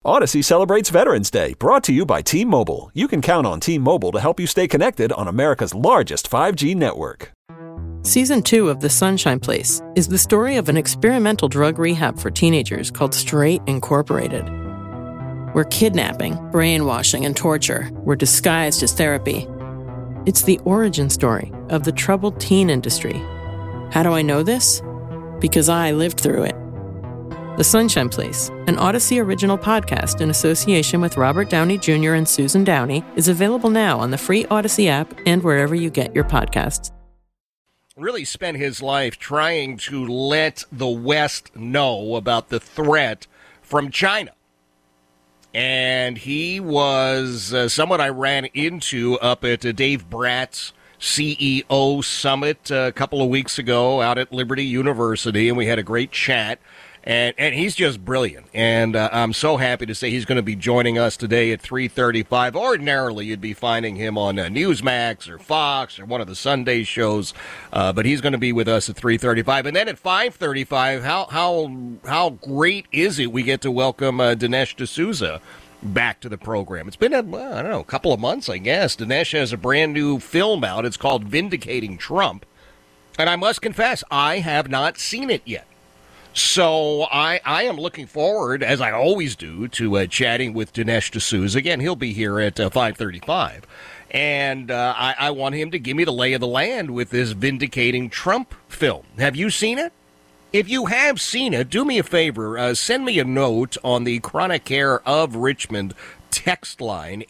Odyssey celebrates Veterans Day, brought to you by T-Mobile. You can count on T-Mobile to help you stay connected on America's largest 5G network. Season 2 of The Sunshine Place is the story of an experimental drug rehab for teenagers called Straight Incorporated, where kidnapping, brainwashing, and torture were disguised as therapy. It's the origin story of the troubled teen industry. How do I know this? Because I lived through it. The Sunshine Place, an Odyssey original podcast in association with Robert Downey Jr. and Susan Downey, is available now on the free Odyssey app and wherever you get your podcasts. Really spent his life trying to let the West know about the threat from China. And he was someone I ran into up at Dave Bratt's CEO Summit a couple of weeks ago out at Liberty University, and we had a great chat. And he's just brilliant, and I'm so happy to say he's going to be joining us today at 3:35. Ordinarily, you'd be finding him on Newsmax or Fox or one of the Sunday shows, but he's going to be with us at 3:35. And then at 5:35, how great is it we get to welcome Dinesh D'Souza back to the program. It's been, a couple of months, I guess. Dinesh has a brand new film out. It's called Vindicating Trump, and I must confess, I have not seen it yet. So I am looking forward, as I always do, to chatting with Dinesh D'Souza. Again, he'll be here at 5:35. And I want him to give me the lay of the land with this Vindicating Trump film. Have you seen it? If you have seen it, do me a favor. Send me a note on the Chronic Care of Richmond text line,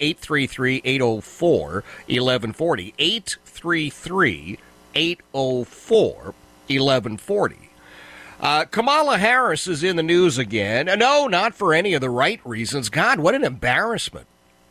833-804-1140. 833-804-1140. Kamala Harris is in the news again. No, not for any of the right reasons. God, what an embarrassment.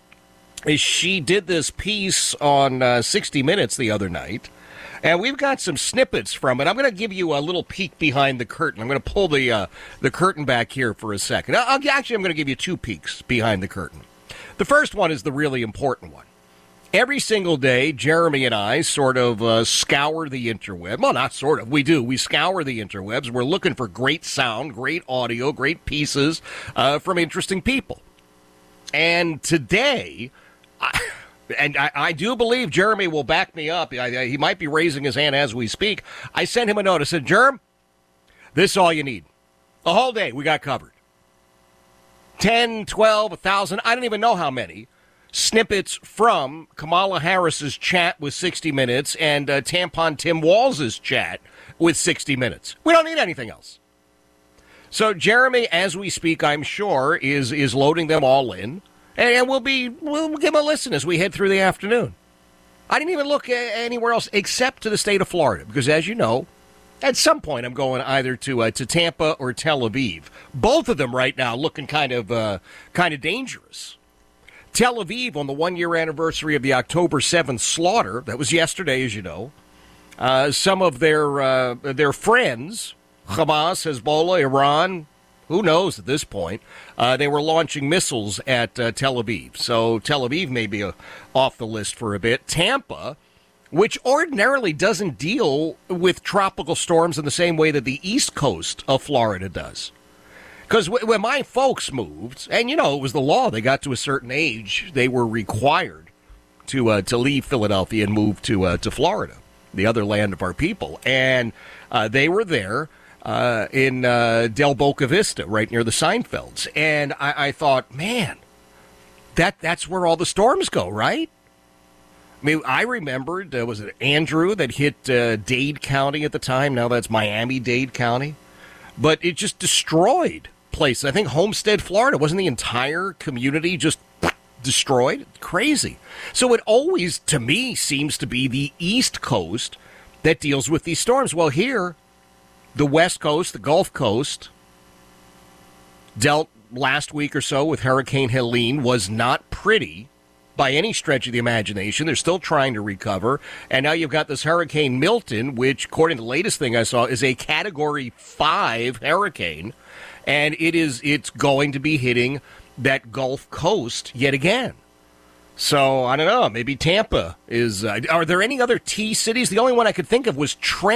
She did this piece on 60 Minutes the other night, and we've got some snippets from it. I'm going to give you a little peek behind the curtain. I'm going to pull the curtain back here for a second. I'm going to give you two peeks behind the curtain. The first one is the really important one. Every single day, Jeremy and I sort of scour the interweb. Well, not sort of. We do. We scour the interwebs. We're looking for great sound, great audio, great pieces from interesting people. And today, I do believe Jeremy will back me up. He might be raising his hand as we speak. I sent him a note. I said, Jerm, this is all you need. The whole day we got covered. 10, 12, 1,000, I don't even know how many. Snippets from Kamala Harris's chat with 60 Minutes and Tampon Tim Walz's chat with 60 Minutes. We don't need anything else. So Jeremy, as we speak, I'm sure, is loading them all in, and we'll give them a listen as we head through the afternoon. I didn't even look anywhere else except to the state of Florida, because as you know, at some point I'm going either to Tampa or Tel Aviv. Both of them right now looking kind of dangerous. Tel Aviv on the one-year anniversary of the October 7th slaughter. That was yesterday, as you know. Some of their friends, Hamas, Hezbollah, Iran, who knows at this point, they were launching missiles at Tel Aviv. So Tel Aviv may be off the list for a bit. Tampa, which ordinarily doesn't deal with tropical storms in the same way that the east coast of Florida does. Because when my folks moved, and, it was the law, they got to a certain age, they were required to leave Philadelphia and move to Florida, the other land of our people. And they were there in Del Boca Vista, right near the Seinfelds. And I thought, man, that's where all the storms go, right? I mean, I remembered, was it Andrew that hit Dade County at the time? Now that's Miami-Dade County. But it just destroyed places. I think Homestead, Florida, wasn't the entire community just destroyed? Crazy. So it always, to me, seems to be the East Coast that deals with these storms. Well, here, the West Coast, the Gulf Coast, dealt last week or so with Hurricane Helene, was not pretty by any stretch of the imagination. They're still trying to recover. And now you've got this Hurricane Milton, which, according to the latest thing I saw, is a Category 5 hurricane. And it's going to be hitting that Gulf Coast yet again. So, I don't know, maybe Tampa is... are there any other T cities? The only one I could think of was Trenton.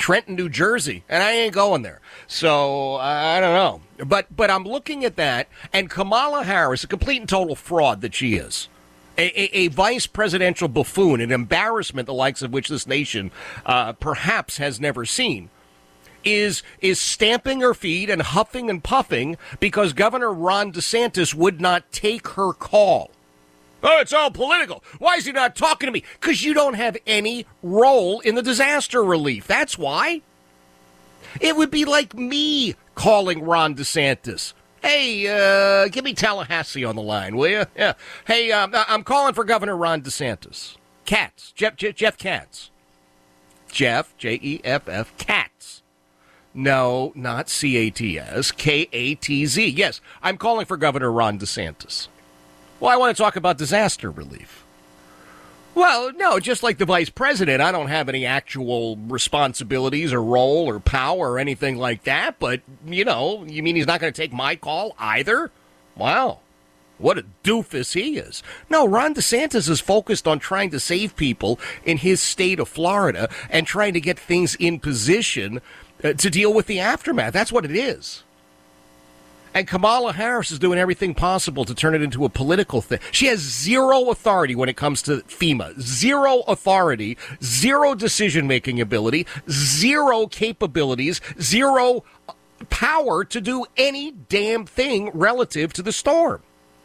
Trenton, New Jersey, and I ain't going there. So I don't know. But I'm looking at that, and Kamala Harris, a complete and total fraud that she is. A vice presidential buffoon, an embarrassment the likes of which this nation perhaps has never seen, is stamping her feet and huffing and puffing because Governor Ron DeSantis would not take her call. Oh, it's all political. Why is he not talking to me? Because you don't have any role in the disaster relief. That's why. It would be like me calling Ron DeSantis. Hey, give me Tallahassee on the line, will you? Yeah. Hey, I'm calling for Governor Ron DeSantis. Katz. Jeff Katz. Jeff, Jeff, Katz. No, not C-A-T-S, K-A-T-Z. Yes, I'm calling for Governor Ron DeSantis. Well, I want to talk about disaster relief. Well, no, just like the vice president, I don't have any actual responsibilities or role or power or anything like that. But, you mean he's not going to take my call either? Wow, what a doofus he is. No, Ron DeSantis is focused on trying to save people in his state of Florida and trying to get things in position to deal with the aftermath. That's what it is. And Kamala Harris is doing everything possible to turn it into a political thing. She has zero authority when it comes to FEMA. Zero authority, zero decision-making ability, zero capabilities, zero power to do any damn thing relative to the storm.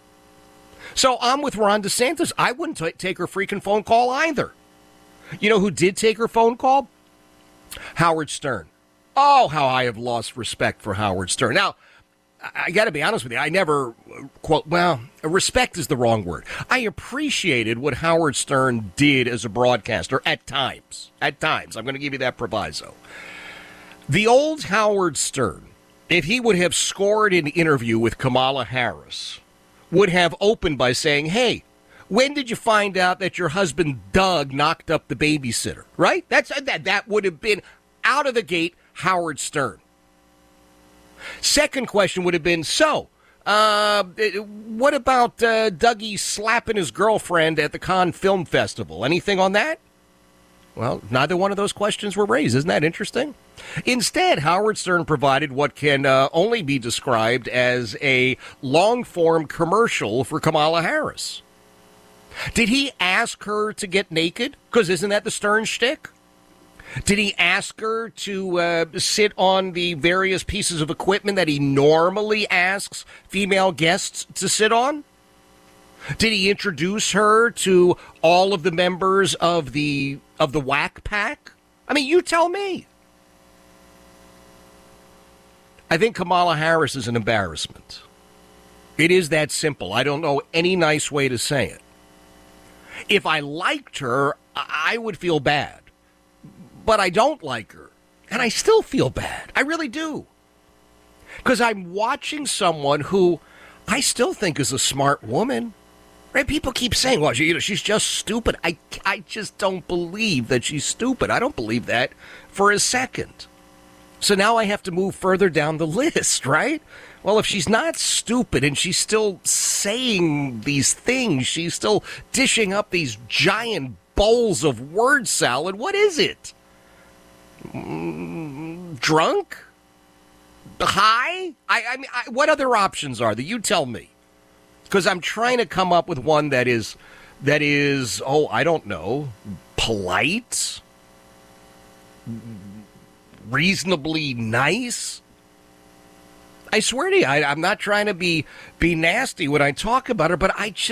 So I'm with Ron DeSantis. I wouldn't take her freaking phone call either. You know who did take her phone call? Howard Stern. Oh, how I have lost respect for Howard Stern. Now, I got to be honest with you. I never, respect is the wrong word. I appreciated what Howard Stern did as a broadcaster at times. At times. I'm going to give you that proviso. The old Howard Stern, if he would have scored an interview with Kamala Harris, would have opened by saying, hey, when did you find out that your husband Doug knocked up the babysitter? Right? That would have been out of the gate Howard Stern. Second question would have been, what about Dougie slapping his girlfriend at the Cannes Film Festival? Anything on that? Well, neither one of those questions were raised. Isn't that interesting? Instead, Howard Stern provided what can only be described as a long-form commercial for Kamala Harris. Did he ask her to get naked? Because isn't that the Stern shtick? Did he ask her to sit on the various pieces of equipment that he normally asks female guests to sit on? Did he introduce her to all of the members of the Whack Pack? I mean, you tell me. I think Kamala Harris is an embarrassment. It is that simple. I don't know any nice way to say it. If I liked her, I would feel bad. But I don't like her, and I still feel bad. I really do. Because I'm watching someone who I still think is a smart woman. Right? People keep saying, well, she's just stupid. I just don't believe that she's stupid. I don't believe that for a second. So now I have to move further down the list, right? Well, if she's not stupid and she's still saying these things, she's still dishing up these giant bowls of word salad, what is it? Drunk? High? I mean, what other options are there? You tell me. Because I'm trying to come up with one that is, I don't know, polite, reasonably nice. I swear to you, I'm not trying to be nasty when I talk about her, but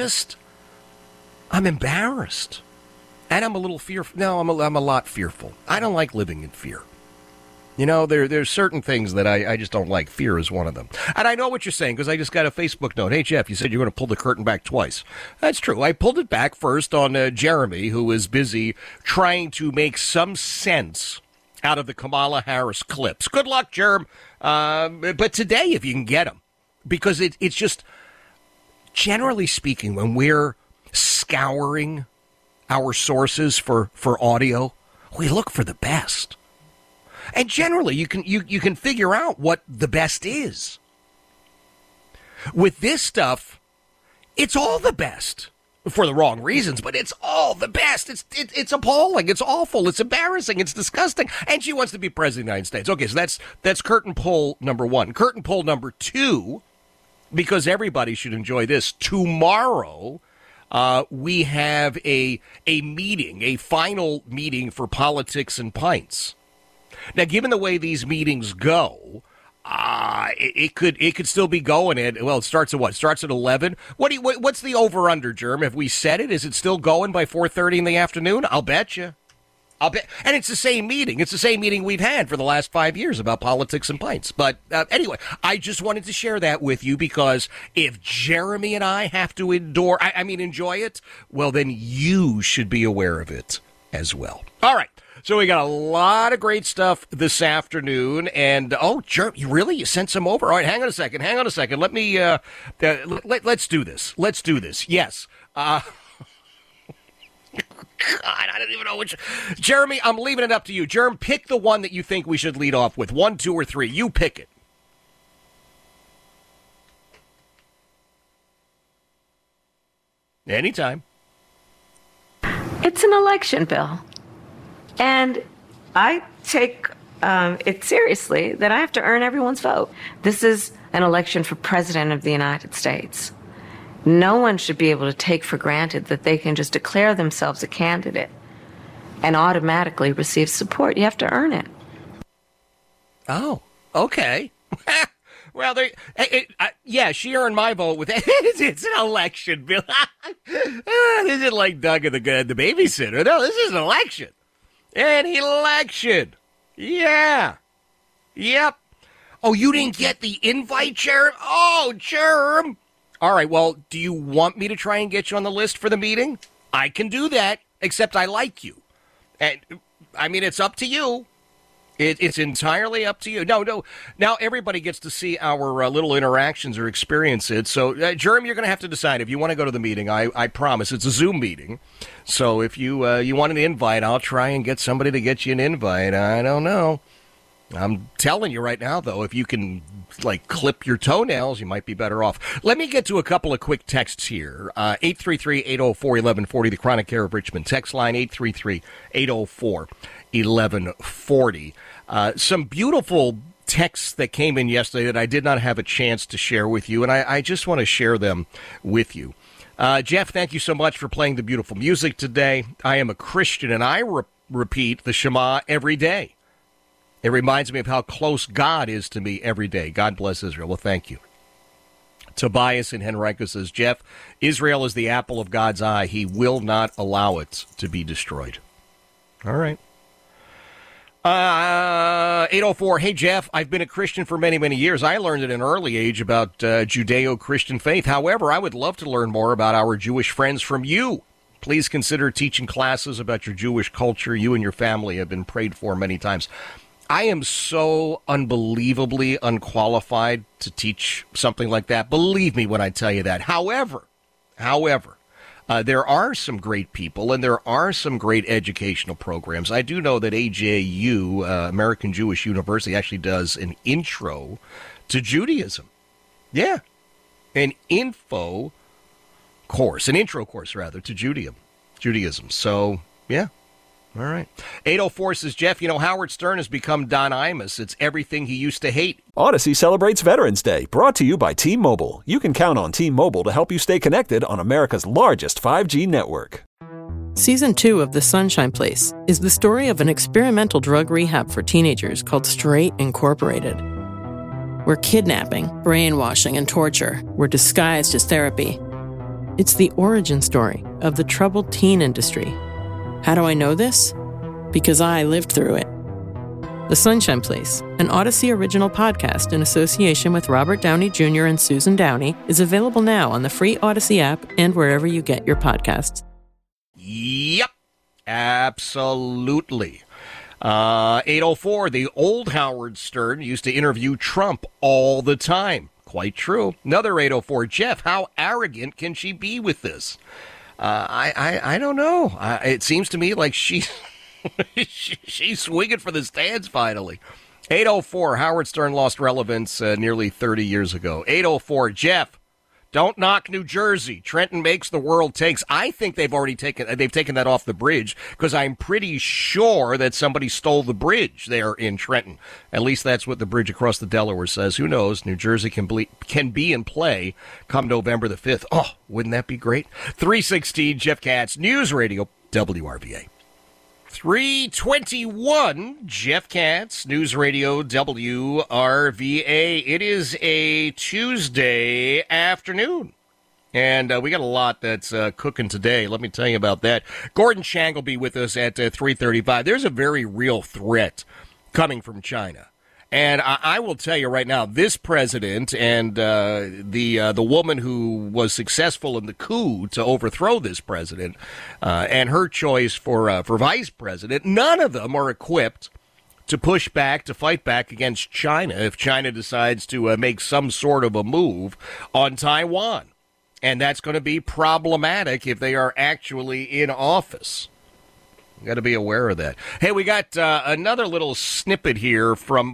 I'm embarrassed. And I'm a little fearful. No, I'm a lot fearful. I don't like living in fear. You know, there's certain things that I just don't like. Fear is one of them. And I know what you're saying because I just got a Facebook note. Hey, Jeff, you said you're going to pull the curtain back twice. That's true. I pulled it back first on Jeremy, who is busy trying to make some sense out of the Kamala Harris clips. Good luck, Jerm. But today, if you can get them, because it's just, generally speaking, when we're scouring our sources for audio, we look for the best. And generally, you can figure out what the best is. With this stuff, it's all the best. for the wrong reasons, but it's all the best. It's appalling. It's awful. It's embarrassing. It's disgusting. And she wants to be president of the United States. Okay, so that's curtain pole number one. Curtain pole number two, because everybody should enjoy this. Tomorrow, we have a meeting, a final meeting for Politics and Pints. Now, given the way these meetings go, it could still be going at, well, it starts at what? It starts at 11? What's the over-under, Germ? Have we set it? Is it still going by 4:30 in the afternoon? I'll bet you. And it's the same meeting. It's the same meeting we've had for the last 5 years about Politics and Pints. But anyway, I just wanted to share that with you because if Jeremy and I have to enjoy it, well, then you should be aware of it as well. All right. So we got a lot of great stuff this afternoon, and you sent some over. All right, hang on a second. Let me let's do this. Yes. God, I don't even know which. Jeremy, I'm leaving it up to you. Jeremy, pick the one that you think we should lead off with. 1, 2, or 3. You pick it. Anytime. It's an election bill. And I take it seriously that I have to earn everyone's vote. This is an election for President of the United States. No one should be able to take for granted that they can just declare themselves a candidate and automatically receive support. You have to earn it. Oh, okay. Well, she earned my vote with it. It's an election bill. This isn't like Doug and the babysitter. No, this is an election. An election. Yeah. Yep. Oh, you didn't get the invite, Jerem? Oh, Jerem. All right, well, do you want me to try and get you on the list for the meeting? I can do that, except I like you. And, it's up to you. It's entirely up to you. No. Now everybody gets to see our little interactions or experience it. So, Jeremy, you're going to have to decide if you want to go to the meeting. I promise. It's a Zoom meeting. So if you want an invite, I'll try and get somebody to get you an invite. I don't know. I'm telling you right now, though, if you can, clip your toenails, you might be better off. Let me get to a couple of quick texts here. 833-804-1140, the Chronic Care of Richmond text line, 833-804-1140. Some beautiful texts that came in yesterday that I did not have a chance to share with you, and I just want to share them with you. Jeff, thank you so much for playing the beautiful music today. I am a Christian, and I repeat the Shema every day. It reminds me of how close God is to me every day. God bless Israel. Well, thank you. Tobias in Henrico says, Jeff, Israel is the apple of God's eye. He will not allow it to be destroyed. All right. 804, hey, Jeff, I've been a Christian for many, many years. I learned at an early age about Judeo-Christian faith. However, I would love to learn more about our Jewish friends from you. Please consider teaching classes about your Jewish culture. You and your family have been prayed for many times. I am so unbelievably unqualified to teach something like that. Believe me when I tell you that. However, there are some great people and there are some great educational programs. I do know that AJU, American Jewish University, actually does an intro to Judaism. Yeah, an intro course to Judaism. So, yeah. All right. 804 says, Jeff, Howard Stern has become Don Imus. It's everything he used to hate. Odyssey celebrates Veterans Day, brought to you by T-Mobile. You can count on T-Mobile to help you stay connected on America's largest 5G network. Season 2 of The Sunshine Place is the story of an experimental drug rehab for teenagers called Straight Incorporated, where kidnapping, brainwashing, and torture were disguised as therapy. It's the origin story of the troubled teen industry. How do I know this? Because I lived through it. The Sunshine Place, an Odyssey original podcast in association with Robert Downey Jr. and Susan Downey, is available now on the free Odyssey app and wherever you get your podcasts. Yep, absolutely. 804, the old Howard Stern used to interview Trump all the time. Quite true. Another 804, Jeff, how arrogant can she be with this? I don't know. It seems to me like she's swinging for the stands finally. 804, Howard Stern lost relevance nearly 30 years ago. 804, Jeff, Don't knock New Jersey. Trenton makes, the world takes. I think they've taken that off the bridge because I'm pretty sure that somebody stole the bridge there in Trenton. At least that's what the bridge across the Delaware says. Who knows? New Jersey can be in play come November the 5th. Oh, wouldn't that be great? 316 Jeff Katz, News Radio, WRVA. 321, Jeff Katz, News Radio, WRVA. It is a Tuesday afternoon, and we got a lot that's cooking today. Let me tell you about that. Gordon Chang will be with us at 3:35. There's a very real threat coming from China. And I will tell you right now, this president and the woman who was successful in the coup to overthrow this president and her choice for vice president, none of them are equipped to push back, to fight back against China if China decides to make some sort of a move on Taiwan. And that's going to be problematic if they are actually in office. Got to be aware of that. Hey, we got another little snippet here from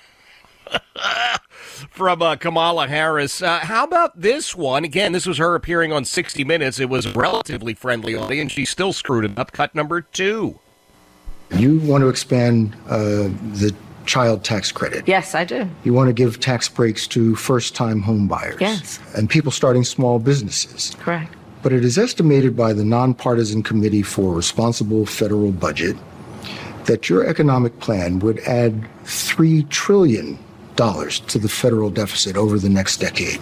Kamala Harris. How about this one? Again, this was her appearing on 60 Minutes. It was a relatively friendly audience. She still screwed it up. Cut number 2. You want to expand the child tax credit. Yes, I do. You want to give tax breaks to first-time home buyers. Yes. And people starting small businesses. Correct. But it is estimated by the Nonpartisan Committee for Responsible Federal Budget that your economic plan would add $3 trillion to the federal deficit over the next decade.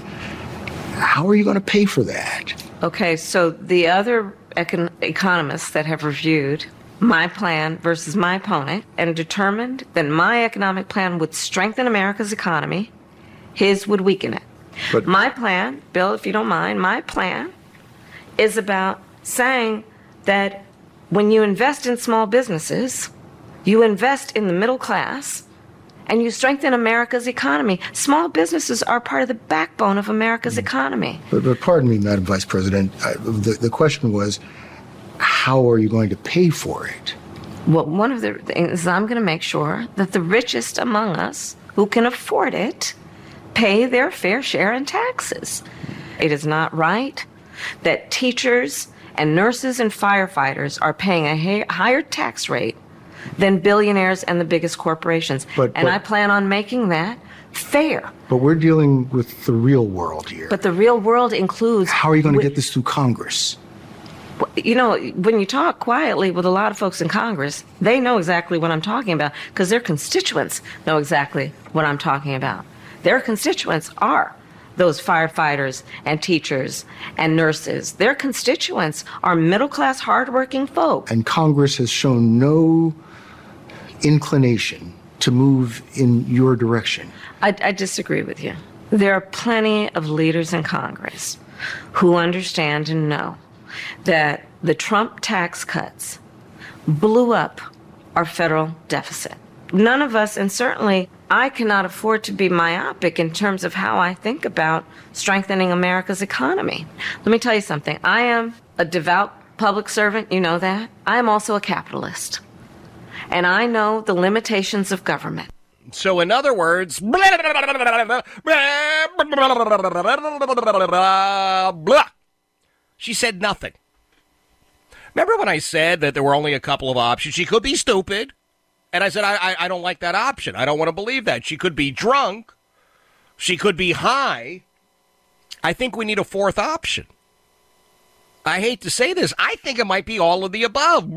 How are you going to pay for that? Okay, so the other economists that have reviewed my plan versus my opponent and determined that my economic plan would strengthen America's economy, his would weaken it. But my plan, Bill, if you don't mind, my plan is about saying that when you invest in small businesses, you invest in the middle class, and you strengthen America's economy. Small businesses are part of the backbone of America's economy. But pardon me, Madam Vice President, the question was, how are you going to pay for it? Well, one of the things is I'm going to make sure that the richest among us who can afford it pay their fair share in taxes. It is not right that teachers and nurses and firefighters are paying a higher tax rate than billionaires and the biggest corporations. And I plan on making that fair. But we're dealing with the real world here. But the real world includes... How are you going to get this through Congress? You know, when you talk quietly with a lot of folks in Congress, they know exactly what I'm talking about because their constituents know exactly what I'm talking about. Their constituents are those firefighters and teachers and nurses. Their constituents are middle-class, hardworking folk. And Congress has shown no inclination to move in your direction. I disagree with you. There are plenty of leaders in Congress who understand and know that the Trump tax cuts blew up our federal deficit. None of us, and certainly I cannot afford to be myopic in terms of how I think about strengthening America's economy. Let me tell you something. I am a devout public servant, you know that. I am also a capitalist. And I know the limitations of government. So in other words, she said nothing. Remember when I said that there were only a couple of options? She could be stupid. And I said, I don't like that option. I don't want to believe that. She could be drunk. She could be high. I think we need a fourth option. I hate to say this. I think it might be all of the above.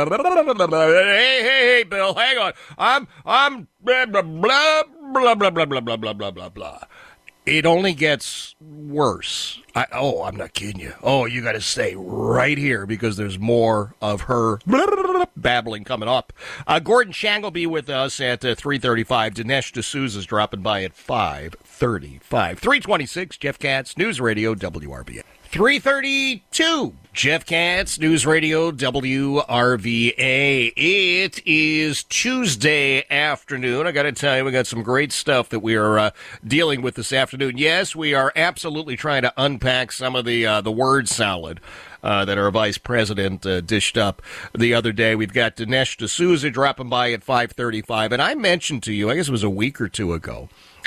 Hey, Bill, hang on. I'm blah, blah, blah, blah, blah, blah, blah, blah, blah, blah, blah, blah. It only gets worse. I'm not kidding you. Oh, you got to stay right here because there's more of her babbling coming up. Gordon Chang will be with us at 3:35. Dinesh D'Souza is dropping by at 5:35. 3:26, Jeff Katz, News Radio, WRVA. 3:32, Jeff Katz, News Radio, WRVA. It is Tuesday afternoon. I got to tell you, we got some great stuff that we are dealing with this afternoon. Yes, we are absolutely trying to unpack some of the word salad that our vice president dished up the other day. We've got Dinesh D'Souza dropping by at 5:35. And I mentioned to you, I guess it was a week or two ago,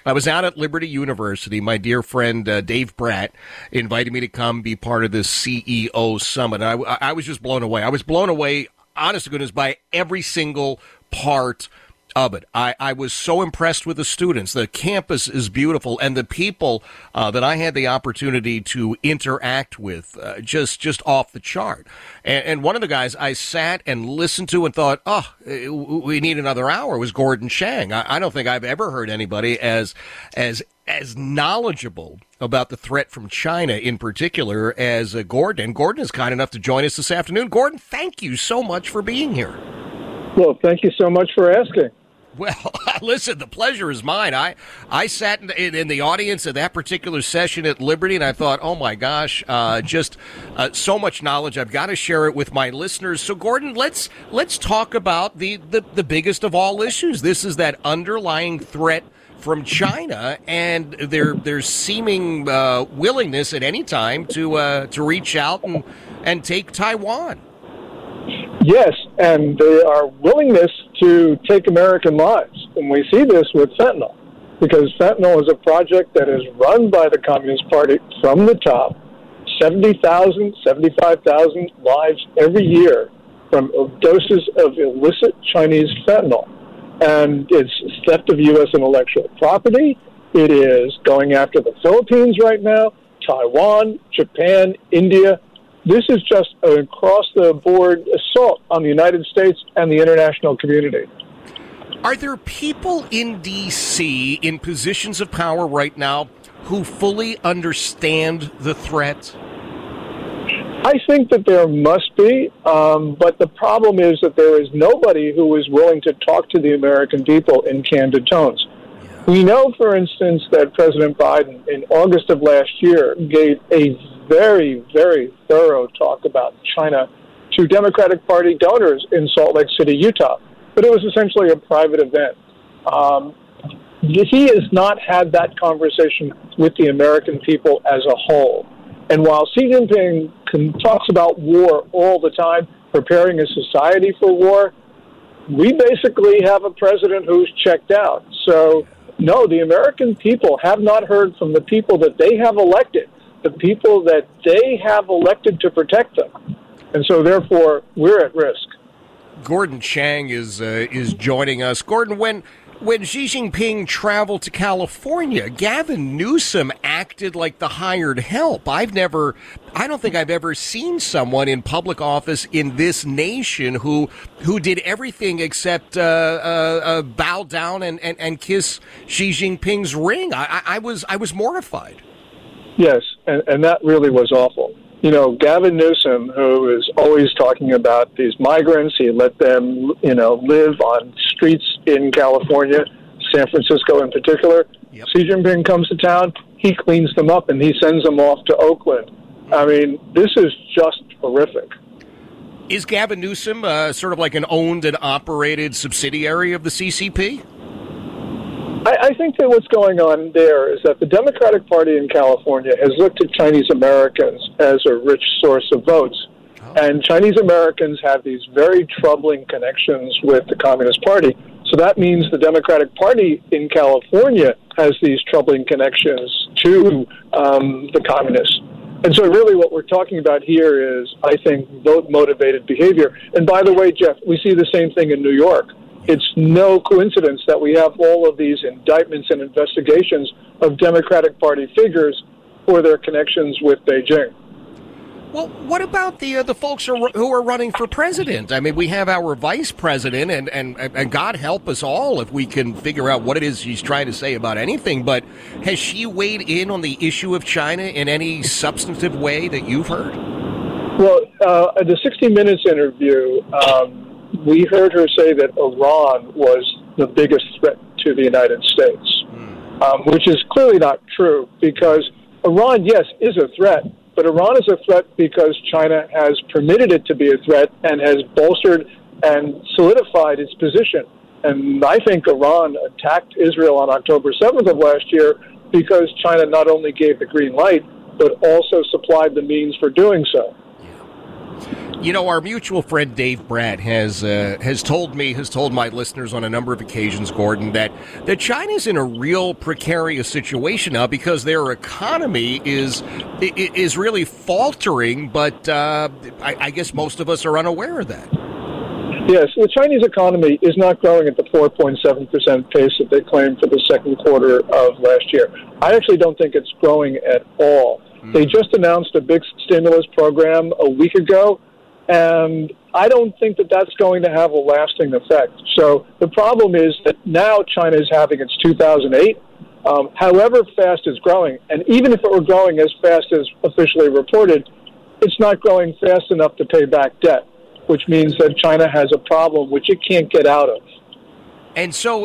I was out at Liberty University. My dear friend Dave Bratt invited me to come be part of this CEO summit. I was just blown away. I was blown away, honest to goodness, by every single part of it. I was so impressed with the students. The campus is beautiful, and the people that I had the opportunity to interact with, just off the chart. And one of the guys I sat and listened to and thought, oh, we need another hour, was Gordon Chang. I don't think I've ever heard anybody as knowledgeable about the threat from China in particular as Gordon. And Gordon is kind enough to join us this afternoon. Gordon, thank you so much for being here. Well, thank you so much for asking. Well, listen, the pleasure is mine. I sat in the audience at that particular session at Liberty, and I thought, oh, my gosh, just so much knowledge. I've got to share it with my listeners. So, Gordon, let's talk about the biggest of all issues. This is that underlying threat from China and their seeming willingness at any time to reach out and take Taiwan. Yes, and their willingness to take American lives. And we see this with fentanyl, because fentanyl is a project that is run by the Communist Party from the top. 70,000, 75,000 lives every year from doses of illicit Chinese fentanyl. And it's theft of U.S. intellectual property. It is going after the Philippines right now, Taiwan, Japan, India. This is just an across-the-board assault on the United States and the international community. Are there people in D.C. in positions of power right now who fully understand the threat? I think that there must be, but the problem is that there is nobody who is willing to talk to the American people in candid tones. We know, for instance, that President Biden in August of last year gave a very, very thorough talk about China to Democratic Party donors in Salt Lake City, Utah. But it was essentially a private event. He has not had that conversation with the American people as a whole. And while Xi Jinping talks about war all the time, preparing a society for war, we basically have a president who's checked out. So, no, the American people have not heard from the people that they have elected, the people that they have elected to protect them. And so, therefore, we're at risk. Gordon Chang is joining us. Gordon, when Xi Jinping traveled to California, Gavin Newsom acted like the hired help. I don't think I've ever seen someone in public office in this nation who did everything except bow down and kiss Xi Jinping's ring. I was mortified. Yes, and that really was awful. You know, Gavin Newsom, who is always talking about these migrants, he let them, live on streets in California, San Francisco in particular. Yep. Xi Jinping comes to town, he cleans them up, and he sends them off to Oakland. I mean, this is just horrific. Is Gavin Newsom sort of like an owned and operated subsidiary of the CCP? I think that what's going on there is that the Democratic Party in California has looked at Chinese Americans as a rich source of votes. Oh. And Chinese Americans have these very troubling connections with the Communist Party. So that means the Democratic Party in California has these troubling connections to the communists. And so really what we're talking about here is, I think, vote-motivated behavior. And by the way, Jeff, we see the same thing in New York. It's no coincidence that we have all of these indictments and investigations of Democratic Party figures for their connections with Beijing. Well, what about the folks who are running for president? I mean, we have our vice president, and God help us all if we can figure out what it is she's trying to say about anything. But has she weighed in on the issue of China in any substantive way that you've heard? Well, at the 60 Minutes interview, we heard her say that Iran was the biggest threat to the United States, which is clearly not true, because Iran, yes, is a threat, but Iran is a threat because China has permitted it to be a threat and has bolstered and solidified its position. And I think Iran attacked Israel on October 7th of last year because China not only gave the green light, but also supplied the means for doing so. You know, our mutual friend Dave Bratt has told my listeners on a number of occasions, Gordon, that China's in a real precarious situation now because their economy is really faltering. But I guess most of us are unaware of that. Yes, the Chinese economy is not growing at the 4.7% pace that they claimed for the second quarter of last year. I actually don't think it's growing at all. They just announced a big stimulus program a week ago, and I don't think that that's going to have a lasting effect. So the problem is that now China is having its 2008, however fast it's growing, and even if it were growing as fast as officially reported, it's not growing fast enough to pay back debt, which means that China has a problem which it can't get out of. And so,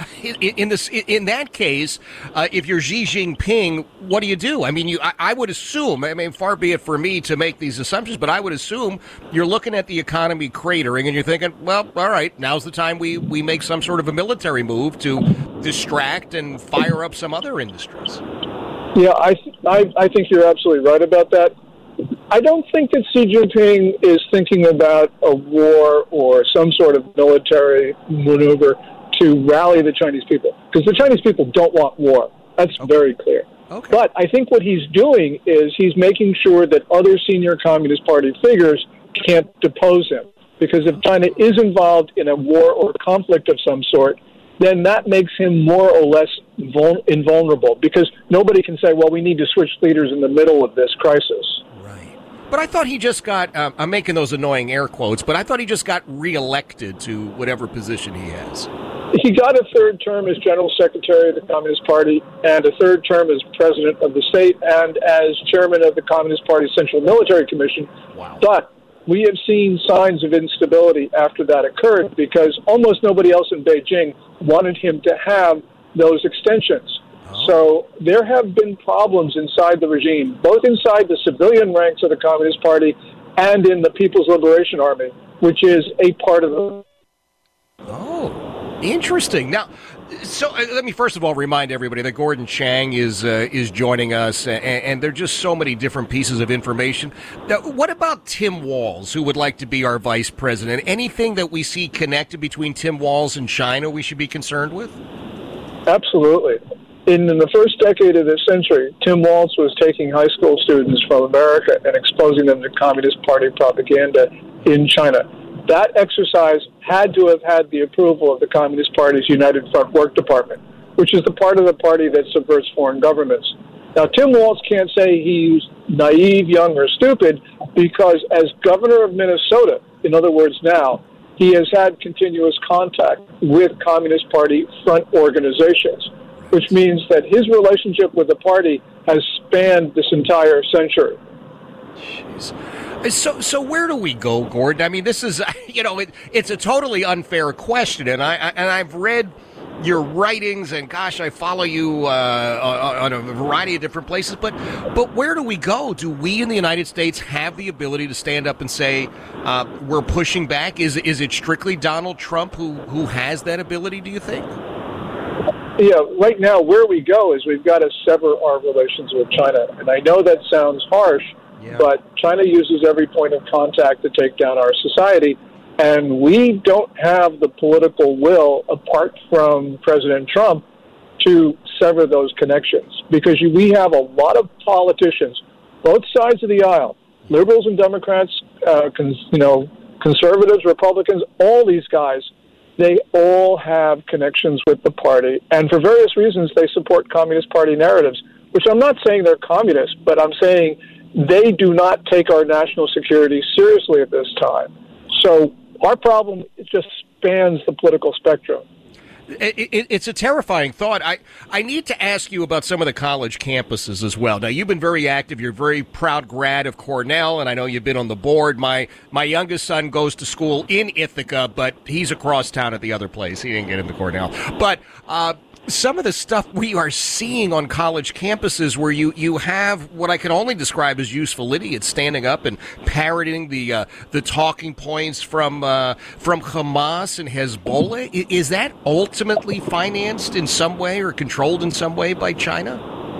in that case, if you're Xi Jinping, what do you do? I mean, I would assume. I mean, far be it for me to make these assumptions, but I would assume you're looking at the economy cratering, and you're thinking, well, all right, now's the time we make some sort of a military move to distract and fire up some other industries. Yeah, I think you're absolutely right about that. I don't think that Xi Jinping is thinking about a war or some sort of military maneuver to rally the Chinese people, because the Chinese people don't want war. That's very clear. Okay. But I think what he's doing is he's making sure that other senior Communist Party figures can't depose him, because if China is involved in a war or conflict of some sort, then that makes him more or less invulnerable, because nobody can say, well, we need to switch leaders in the middle of this crisis. But I thought he just got, I'm making those annoying air quotes, but I thought he just got reelected to whatever position he has. He got a third term as General Secretary of the Communist Party and a third term as President of the state and as Chairman of the Communist Party Central Military Commission. Wow. But we have seen signs of instability after that occurred, because almost nobody else in Beijing wanted him to have those extensions. So there have been problems inside the regime, both inside the civilian ranks of the Communist Party and in the People's Liberation Army, which is a part of the... Oh, interesting. Now, so let me first of all remind everybody that Gordon Chang is joining us, and there are just so many different pieces of information. Now, what about Tim Walz, who would like to be our vice president? Anything that we see connected between Tim Walz and China we should be concerned with? Absolutely. In the first decade of this century, Tim Walz was taking high school students from America and exposing them to Communist Party propaganda in China. That exercise had to have had the approval of the Communist Party's United Front Work Department, which is the part of the party that subverts foreign governments. Now, Tim Walz can't say he's naive, young, or stupid, because as governor of Minnesota, in other words now, he has had continuous contact with Communist Party front organizations, which means that his relationship with the party has spanned this entire century. Jeez. So where do we go, Gordon? I mean, this is, it's a totally unfair question, and I've read your writings, and gosh, I follow you on a variety of different places, but where do we go? Do we in the United States have the ability to stand up and say we're pushing back? Is it strictly Donald Trump who has that ability, do you think? Yeah, right now where we go is we've got to sever our relations with China. And I know that sounds harsh, but China uses every point of contact to take down our society. And we don't have the political will, apart from President Trump, to sever those connections. Because we have a lot of politicians, both sides of the aisle, liberals and Democrats, conservatives, Republicans, all these guys, they all have connections with the party, and for various reasons they support Communist Party narratives, which I'm not saying they're communist, but I'm saying they do not take our national security seriously at this time. So our problem just spans the political spectrum. It's a terrifying thought. I need to ask you about some of the college campuses as well. Now, you've been very active. You're a very proud grad of Cornell, and I know you've been on the board. My youngest son goes to school in Ithaca, but he's across town at the other place. He didn't get into Cornell. But some of the stuff we are seeing on college campuses where you have what I can only describe as useful idiots standing up and parroting the talking points from Hamas and Hezbollah. Is that ultimately financed in some way or controlled in some way by China?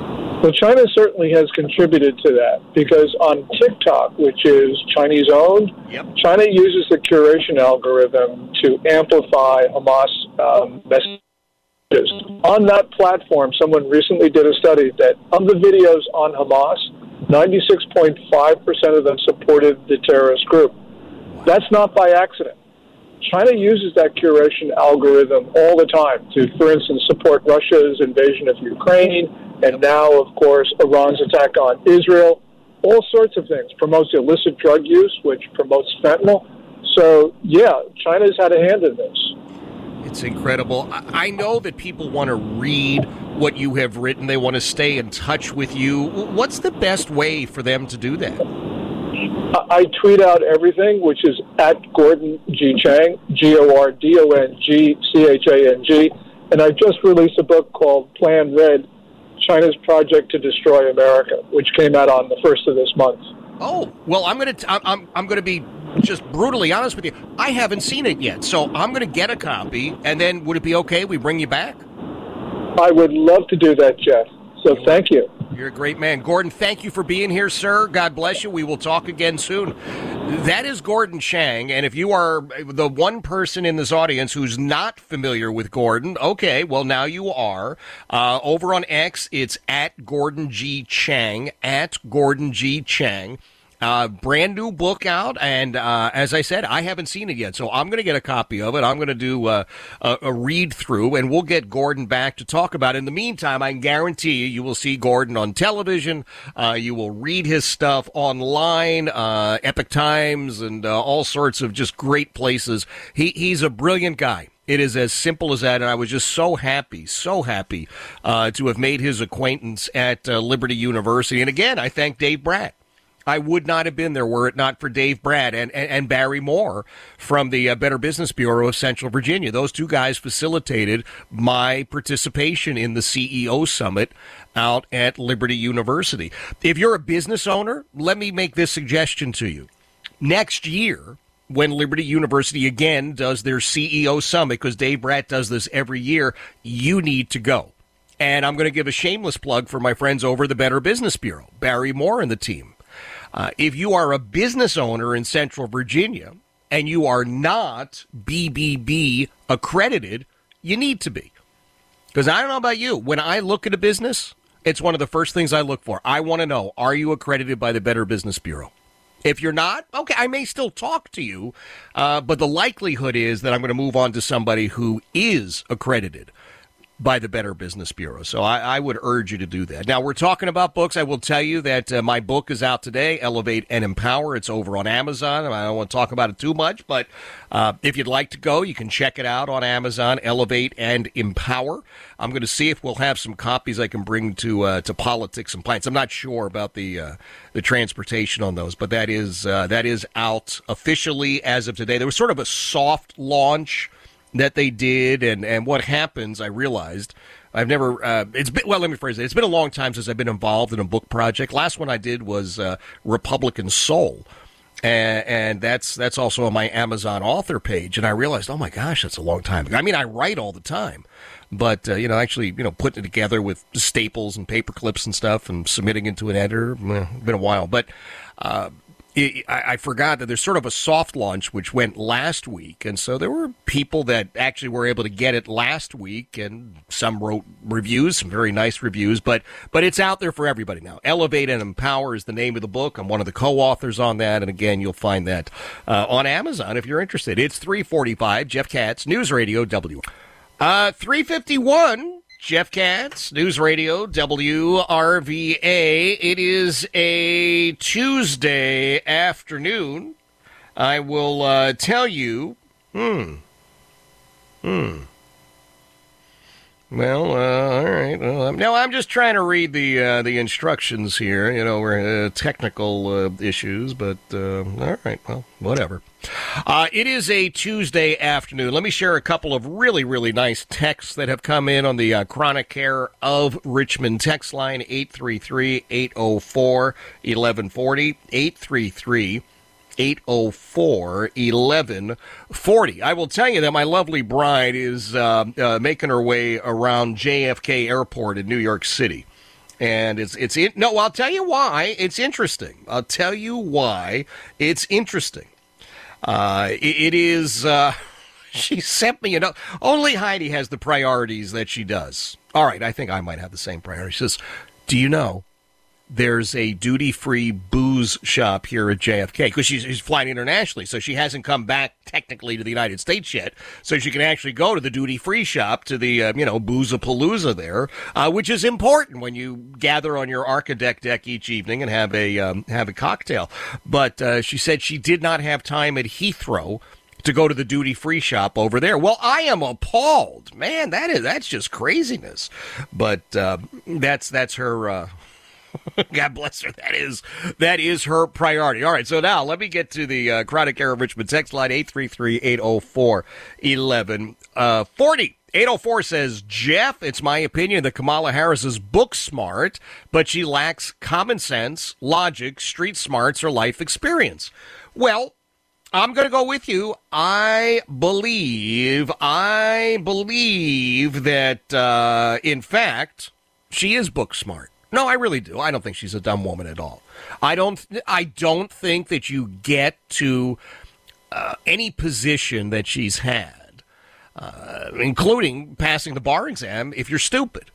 Well, China certainly has contributed to that because on TikTok, which is Chinese-owned, China uses the curation algorithm to amplify Hamas messages. On that platform, someone recently did a study that of the videos on Hamas, 96.5% of them supported the terrorist group. That's not by accident. China uses that curation algorithm all the time to, for instance, support Russia's invasion of Ukraine, and now, of course, Iran's attack on Israel. All sorts of things. Promotes illicit drug use, which promotes fentanyl. So, yeah, China's had a hand in this. It's incredible. I know that people want to read what you have written. They want to stay in touch with you. What's the best way for them to do that? I tweet out everything, which is at Gordon G. Chang, GORDONGCHANG, and I just released a book called Plan Red, China's Project to Destroy America, which came out on the 1st of this month. Oh, well, I'm going to be just brutally honest with you. I haven't seen it yet, so I'm going to get a copy, and then would it be okay we bring you back? I would love to do that, Jeff. So thank you. You're a great man. Gordon, thank you for being here, sir. God bless you. We will talk again soon. That is Gordon Chang, and if you are the one person in this audience who's not familiar with Gordon, okay, well, now you are. Over on X, it's at Gordon G. Chang, at Gordon G. Chang. Brand new book out, and as I said, I haven't seen it yet, so I'm going to get a copy of it. I'm going to do a read through, and we'll get Gordon back to talk about it. In the meantime, I can guarantee you will see Gordon on television. You will read his stuff online, Epic Times, and all sorts of just great places. He's a brilliant guy. It is as simple as that, and I was just so happy to have made his acquaintance at Liberty University. And again, I thank Dave Bratt. I would not have been there were it not for Dave Bratt and Barry Moore from the Better Business Bureau of Central Virginia. Those two guys facilitated my participation in the CEO Summit out at Liberty University. If you're a business owner, let me make this suggestion to you. Next year, when Liberty University again does their CEO Summit, because Dave Bratt does this every year, you need to go. And I'm going to give a shameless plug for my friends over the Better Business Bureau, Barry Moore and the team. If you are a business owner in Central Virginia and you are not BBB accredited, you need to be. Because I don't know about you. When I look at a business, it's one of the first things I look for. I want to know, are you accredited by the Better Business Bureau? If you're not, okay, I may still talk to you, but the likelihood is that I'm going to move on to somebody who is accredited by the Better Business Bureau. So I would urge you to do that. Now, we're talking about books. I will tell you that my book is out today, Elevate and Empower. It's over on Amazon. I don't want to talk about it too much, but if you'd like to go, you can check it out on Amazon, Elevate and Empower. I'm going to see if we'll have some copies I can bring to Politics and Pints. I'm not sure about the transportation on those, but that is out officially as of today. There was sort of a soft launch that they did, and what happens, I realized, I've never, let me phrase it, it's been a long time since I've been involved in a book project. Last one I did was Republican Soul, and that's also on my Amazon author page, and I realized, oh my gosh, that's a long time ago. I mean, I write all the time, but, actually, putting it together with staples and paper clips and stuff and submitting it to an editor, been a while, but I forgot that there's sort of a soft launch which went last week, and so there were people that actually were able to get it last week, and some wrote reviews, some very nice reviews, but it's out there for everybody now. Elevate and Empower is the name of the book. I'm one of the co-authors on that, and again, you'll find that on Amazon if you're interested. It's 3:45, Jeff Katz, News Radio W. 3:51. Jeff Katz, News Radio, WRVA. It is a Tuesday afternoon. I will tell you. Well, all right. Now, I'm just trying to read the instructions here. We're technical issues, but all right. Well, whatever. It is a Tuesday afternoon. Let me share a couple of really, really nice texts that have come in on the Chronic Care of Richmond text line, 833-804-1140, 833-804-1140. I will tell you that my lovely bride is making her way around JFK Airport in New York City. And no, I'll tell you why it's interesting. It is, she sent me a note. Only Heidi has the priorities that she does. All right, I think I might have the same priorities. She says, do you know there's a duty-free booze shop here at JFK? Because she's flying internationally, so she hasn't come back technically to the United States yet. So she can actually go to the duty-free shop, to the, Boozapalooza there, which is important when you gather on your Architect deck each evening and have a cocktail. But she said she did not have time at Heathrow to go to the duty-free shop over there. Well, I am appalled. Man, that's just craziness. But that's her... God bless her. That is her priority. All right, so now let me get to the Chronic Era of Richmond text line, 833-804-1140. 804 says, Jeff, it's my opinion that Kamala Harris is book smart, but she lacks common sense, logic, street smarts, or life experience. Well, I'm going to go with you. I believe that, in fact, she is book smart. No, I really do. I don't think she's a dumb woman at all. I don't think that you get to any position that she's had, including passing the bar exam, if you're stupid.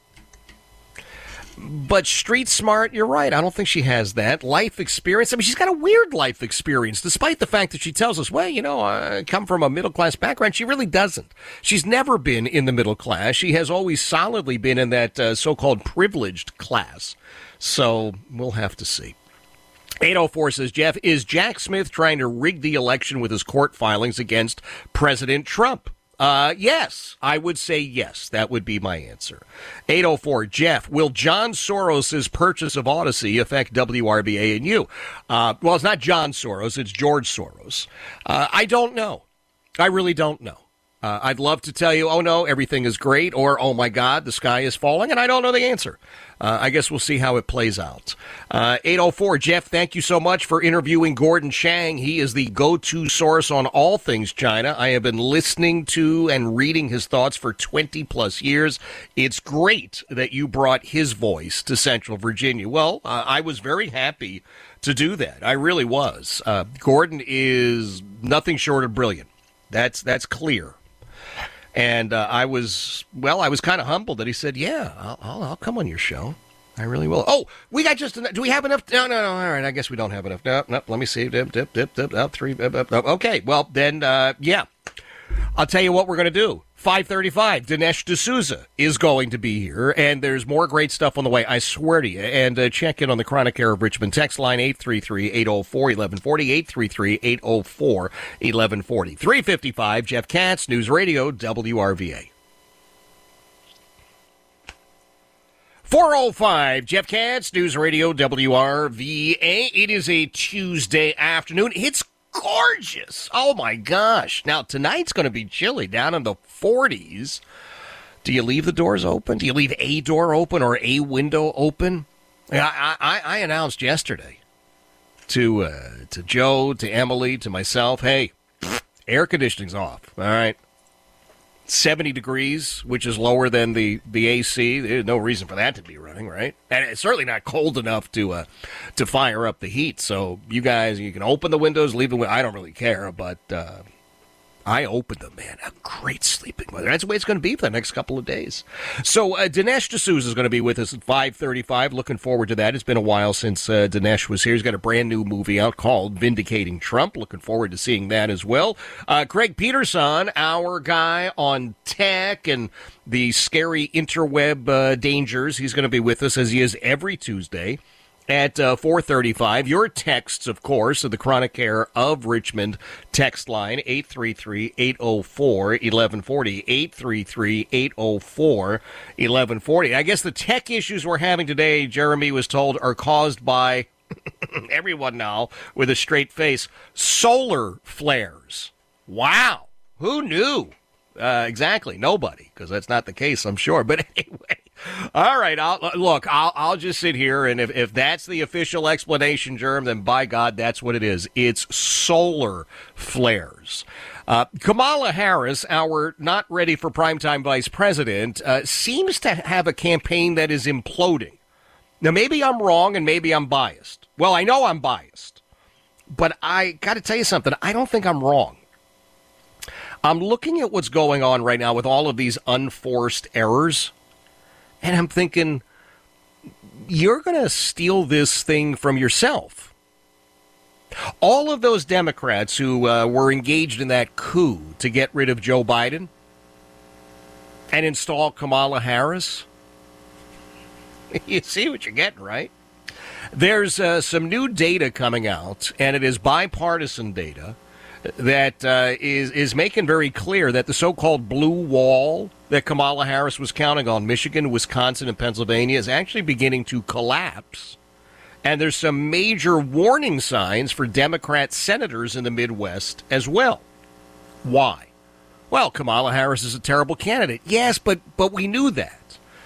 But street smart, you're right. I don't think she has that. Life experience, I mean, she's got a weird life experience, despite the fact that she tells us, well, I come from a middle-class background. She really doesn't. She's never been in the middle class. She has always solidly been in that so-called privileged class. So we'll have to see. 804 says, Jeff, is Jack Smith trying to rig the election with his court filings against President Trump? Yes, I would say yes. That would be my answer. 804, Jeff, will John Soros' purchase of Odyssey affect WRBA and you? Well, it's not John Soros, it's George Soros. I don't know. I really don't know. I'd love to tell you, oh no, everything is great, or oh my God, the sky is falling, and I don't know the answer. I guess we'll see how it plays out. 804, Jeff, thank you so much for interviewing Gordon Chang. He is the go-to source on all things China. I have been listening to and reading his thoughts for 20 plus years. It's great that you brought his voice to Central Virginia. Well, I was very happy to do that. I really was. Gordon is nothing short of brilliant. That's clear. And I was kind of humbled that he said, yeah, I'll come on your show. I really will. Oh, we got just enough. Do we have enough? No. All right. I guess we don't have enough. No. Let me see. Dip. Three. Okay. Well, then, yeah. I'll tell you what we're going to do. 5:35, Dinesh D'Souza is going to be here, and there's more great stuff on the way, I swear to you. And check in on the Chronic Era of Richmond text line, 833-804-1140, 833-804-1140. 3:55, Jeff Katz, News Radio, WRVA. 4:05, Jeff Katz, News Radio, WRVA. It is a Tuesday afternoon. It's gorgeous. Oh, my gosh. Now, tonight's going to be chilly, down in the 40s. Do you leave the doors open? Do you leave a door open or a window open? I announced yesterday to Joe, to Emily, to myself, hey, air conditioning's off, all right? 70 degrees, which is lower than the AC. There's no reason for that to be running, right? And it's certainly not cold enough to fire up the heat. So you guys, you can open the windows, leave the windows. I don't really care, but I opened them, man. A great sleeping weather. That's the way it's going to be for the next couple of days. So Dinesh D'Souza is going to be with us at 5:35. Looking forward to that. It's been a while since Dinesh was here. He's got a brand new movie out called Vindicating Trump. Looking forward to seeing that as well. Craig Peterson, our guy on tech and the scary interweb dangers. He's going to be with us as he is every Tuesday at 4:35. Your texts, of course, of the Chronic Era of Richmond text line, 833-804-1140, 833-804-1140. I guess the tech issues we're having today, Jeremy was told, are caused by everyone now with a straight face, solar flares. Wow. Who knew? Exactly. Nobody, because that's not the case, I'm sure. But anyway, all right. I'll just sit here, and if that's the official explanation, Jerm, then by God, that's what it is. It's solar flares. Kamala Harris, our not ready for primetime vice president, seems to have a campaign that is imploding. Now, maybe I'm wrong and maybe I'm biased. Well, I know I'm biased. But I got to tell you something. I don't think I'm wrong. I'm looking at what's going on right now with all of these unforced errors, and I'm thinking, you're going to steal this thing from yourself. All of those Democrats who were engaged in that coup to get rid of Joe Biden and install Kamala Harris, you see what you're getting, right? There's some new data coming out, and it is bipartisan data that is making very clear that the so-called blue wall that Kamala Harris was counting on, Michigan, Wisconsin, and Pennsylvania, is actually beginning to collapse. And there's some major warning signs for Democrat senators in the Midwest as well. Why? Well, Kamala Harris is a terrible candidate. Yes, but we knew that.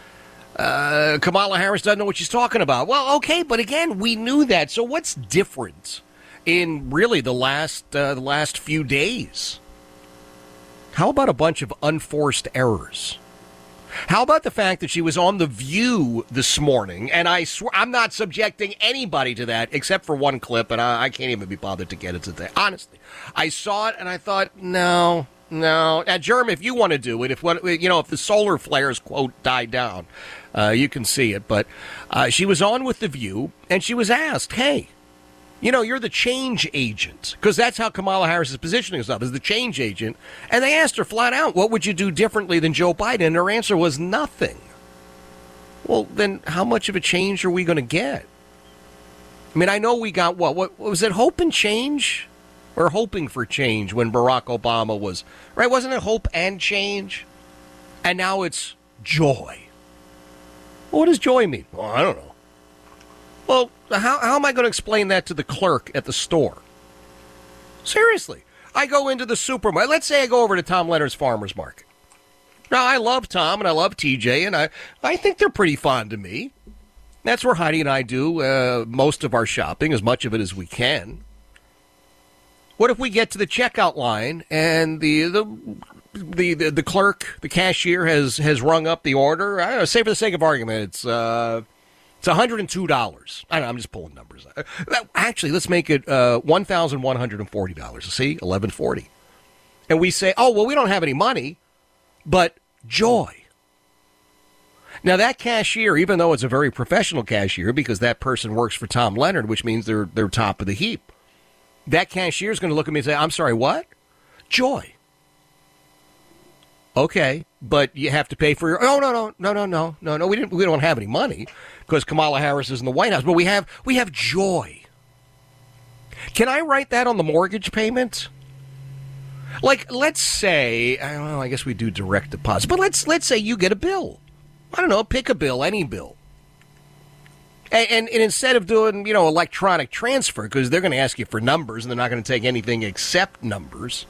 Kamala Harris doesn't know what she's talking about. Well, okay, but again, we knew that. So what's different in really the last few days? How about a bunch of unforced errors? How about the fact that she was on The View this morning, and I swear I'm not subjecting anybody to that except for one clip, and I can't even be bothered to get it today. Honestly, I saw it and I thought, no. Now, Jeremy, if you want to do it, if the solar flares quote died down, you can see it. But she was on with The View, and she was asked, "Hey, you're the change agent," because that's how Kamala Harris is positioning herself, as the change agent. And they asked her flat out, "What would you do differently than Joe Biden?" And her answer was nothing. Well, then how much of a change are we going to get? I mean, I know we got what was it? Hope and change. We're hoping for change when Barack Obama was, right? Wasn't it hope and change? And now it's joy. Well, what does joy mean? Well, I don't know. Well, how am I going to explain that to the clerk at the store? Seriously. I go into the supermarket. Let's say I go over to Tom Leonard's Farmer's Market. Now, I love Tom and I love TJ, and I think they're pretty fond of me. That's where Heidi and I do most of our shopping, as much of it as we can. What if we get to the checkout line and the clerk, the cashier, has rung up the order? I don't know, say for the sake of argument, it's $102. I don't know, I'm just pulling numbers. Actually, let's make it $1,140. See, $1,140. And we say, oh, well, we don't have any money, but joy. Now, that cashier, even though it's a very professional cashier, because that person works for Tom Leonard, which means they're top of the heap, that cashier is going to look at me and say, I'm sorry, what? Joy. Okay, but you have to pay for your... Oh, no. We don't have any money because Kamala Harris is in the White House, but we have joy. Can I write that on the mortgage payment? Like, let's say, well, I guess we do direct deposit, but let's say you get a bill. I don't know, pick a bill, any bill. And instead of doing, electronic transfer, because they're going to ask you for numbers and they're not going to take anything except numbers.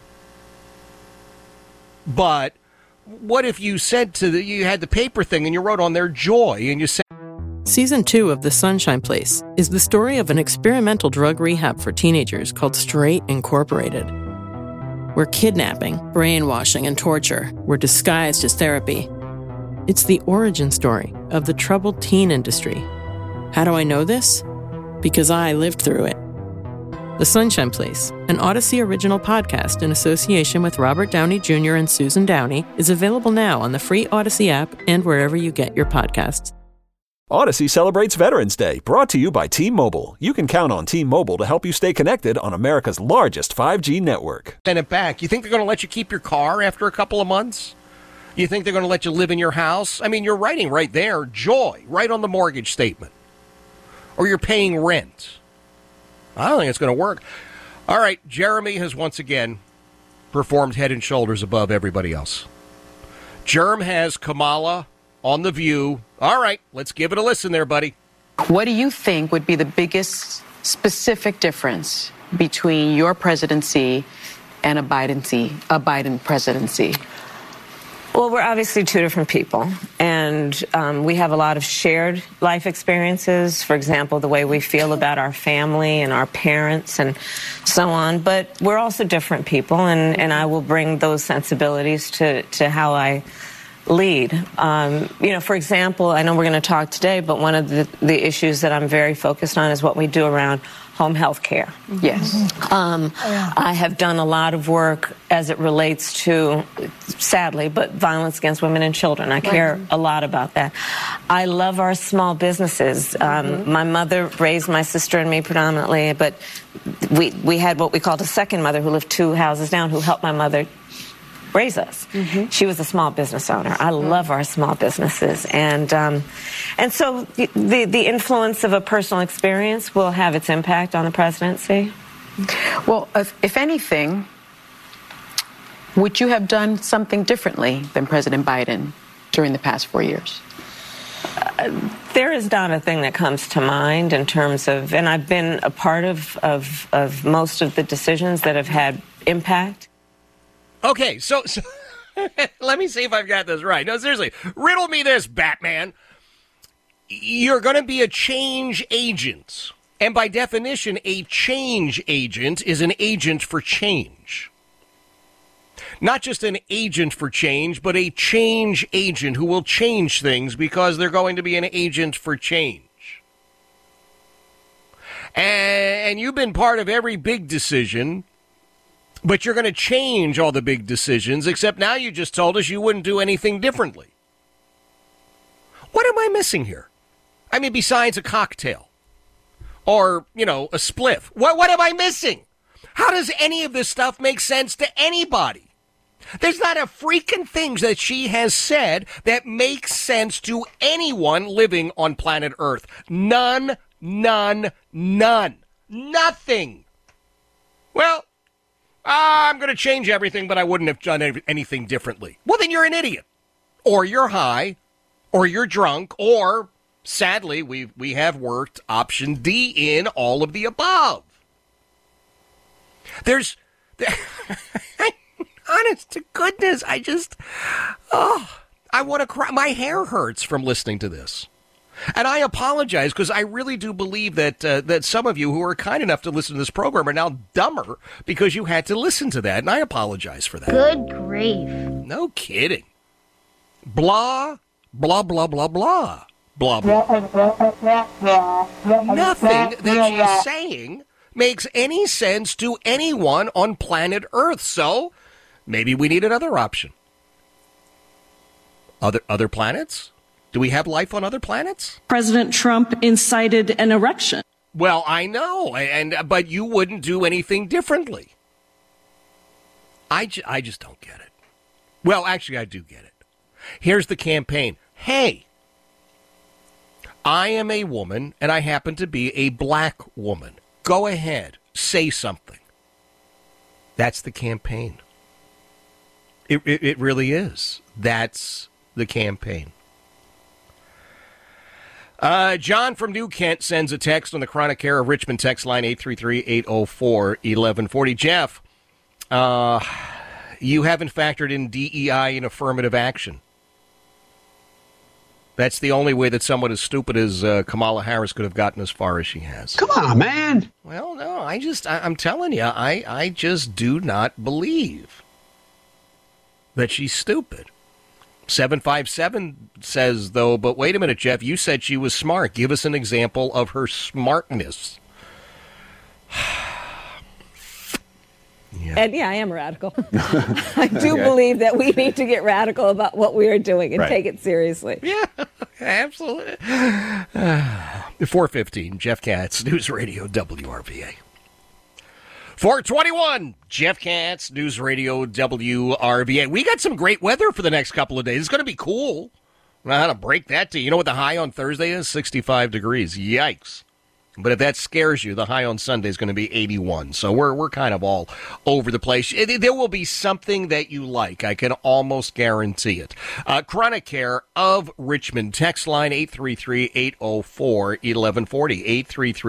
But what if you said you had the paper thing and you wrote on there joy and you said... Season 2 of The Sunshine Place is the story of an experimental drug rehab for teenagers called Straight Incorporated, where kidnapping, brainwashing, and torture were disguised as therapy. It's the origin story of the troubled teen industry. How do I know this? Because I lived through it. The Sunshine Place, an Odyssey original podcast in association with Robert Downey Jr. and Susan Downey, is available now on the free Odyssey app and wherever you get your podcasts. Odyssey celebrates Veterans Day, brought to you by T-Mobile. You can count on T-Mobile to help you stay connected on America's largest 5G network. Send it back. You think they're going to let you keep your car after a couple of months? You think they're going to let you live in your house? I mean, you're writing right there, joy, right on the mortgage statement. Or you're paying rent. I don't think it's going to work. All right, Jeremy has once again performed head and shoulders above everybody else. Jerm has Kamala on The View. All right, let's give it a listen there, buddy. What do you think would be the biggest specific difference between your presidency and a Biden presidency? Well, we're obviously two different people, and we have a lot of shared life experiences. For example, the way we feel about our family and our parents and so on. But we're also different people, and I will bring those sensibilities to how I lead. For example, I know we're going to talk today, but one of the issues that I'm very focused on is what we do around home health care. Yes. I have done a lot of work as it relates to, sadly, but violence against women and children. I care a lot about that. I love our small businesses. My mother raised my sister and me predominantly, but we had what we called a second mother who lived 2 houses down who helped my mother raise us. She was a small business owner. I love our small businesses, and so the influence of a personal experience will have its impact on the presidency. Well, if anything, would you have done something differently than President Biden during the past 4 years? There is not a thing that comes to mind in terms of, and I've been a part of most of the decisions that have had impact. Okay, so let me see if I've got this right. No, seriously, riddle me this, Batman. You're going to be a change agent. And by definition, a change agent is an agent for change. Not just an agent for change, but a change agent who will change things because they're going to be an agent for change. And you've been part of every big decision. But you're going to change all the big decisions, except now you just told us you wouldn't do anything differently. What am I missing here? I mean, besides a cocktail or, a spliff. What am I missing? How does any of this stuff make sense to anybody? There's not a freaking thing that she has said that makes sense to anyone living on planet Earth. None. Nothing. Well, I'm going to change everything, but I wouldn't have done anything differently. Well, then you're an idiot. Or you're high, or you're drunk, or, sadly, we have worked option D in all of the above. Honest to goodness, I want to cry. My hair hurts from listening to this. And I apologize because I really do believe that some of you who are kind enough to listen to this program are now dumber because you had to listen to that, and I apologize for that. Good grief. No kidding. Blah, blah, blah, blah, blah. Blah, blah. Nothing that she's saying makes any sense to anyone on planet Earth, so maybe we need another option. Other planets? Do we have life on other planets? President Trump incited an erection. Well, I know, but you wouldn't do anything differently. I just don't get it. Well, actually, I do get it. Here's the campaign. Hey, I am a woman, and I happen to be a black woman. Go ahead, say something. That's the campaign. It really is. That's the campaign. John from New Kent sends a text on the Chronic Care of Richmond text line 833-804-1140. Jeff, you haven't factored in DEI in affirmative action. That's the only way that someone as stupid as Kamala Harris could have gotten as far as she has. Come on, man. Well, no, I'm telling you, I just do not believe that she's stupid. 757 says, though, but wait a minute, Jeff, you said she was smart. Give us an example of her smartness. Yeah. And I am radical. I do believe that we need to get radical about what we are doing and take it seriously. Yeah, absolutely. 4:15, Jeff Katz, News Radio WRVA. 4:21, Jeff Katz, News Radio WRVA. We got some great weather for the next couple of days. It's going to be cool. I don't know how to break that to you. You know what the high on Thursday is? 65 degrees. Yikes. But if that scares you, the high on Sunday is going to be 81. So we're kind of all over the place. There will be something that you like. I can almost guarantee it. Chronic Care of Richmond. Text line 833-804-1140.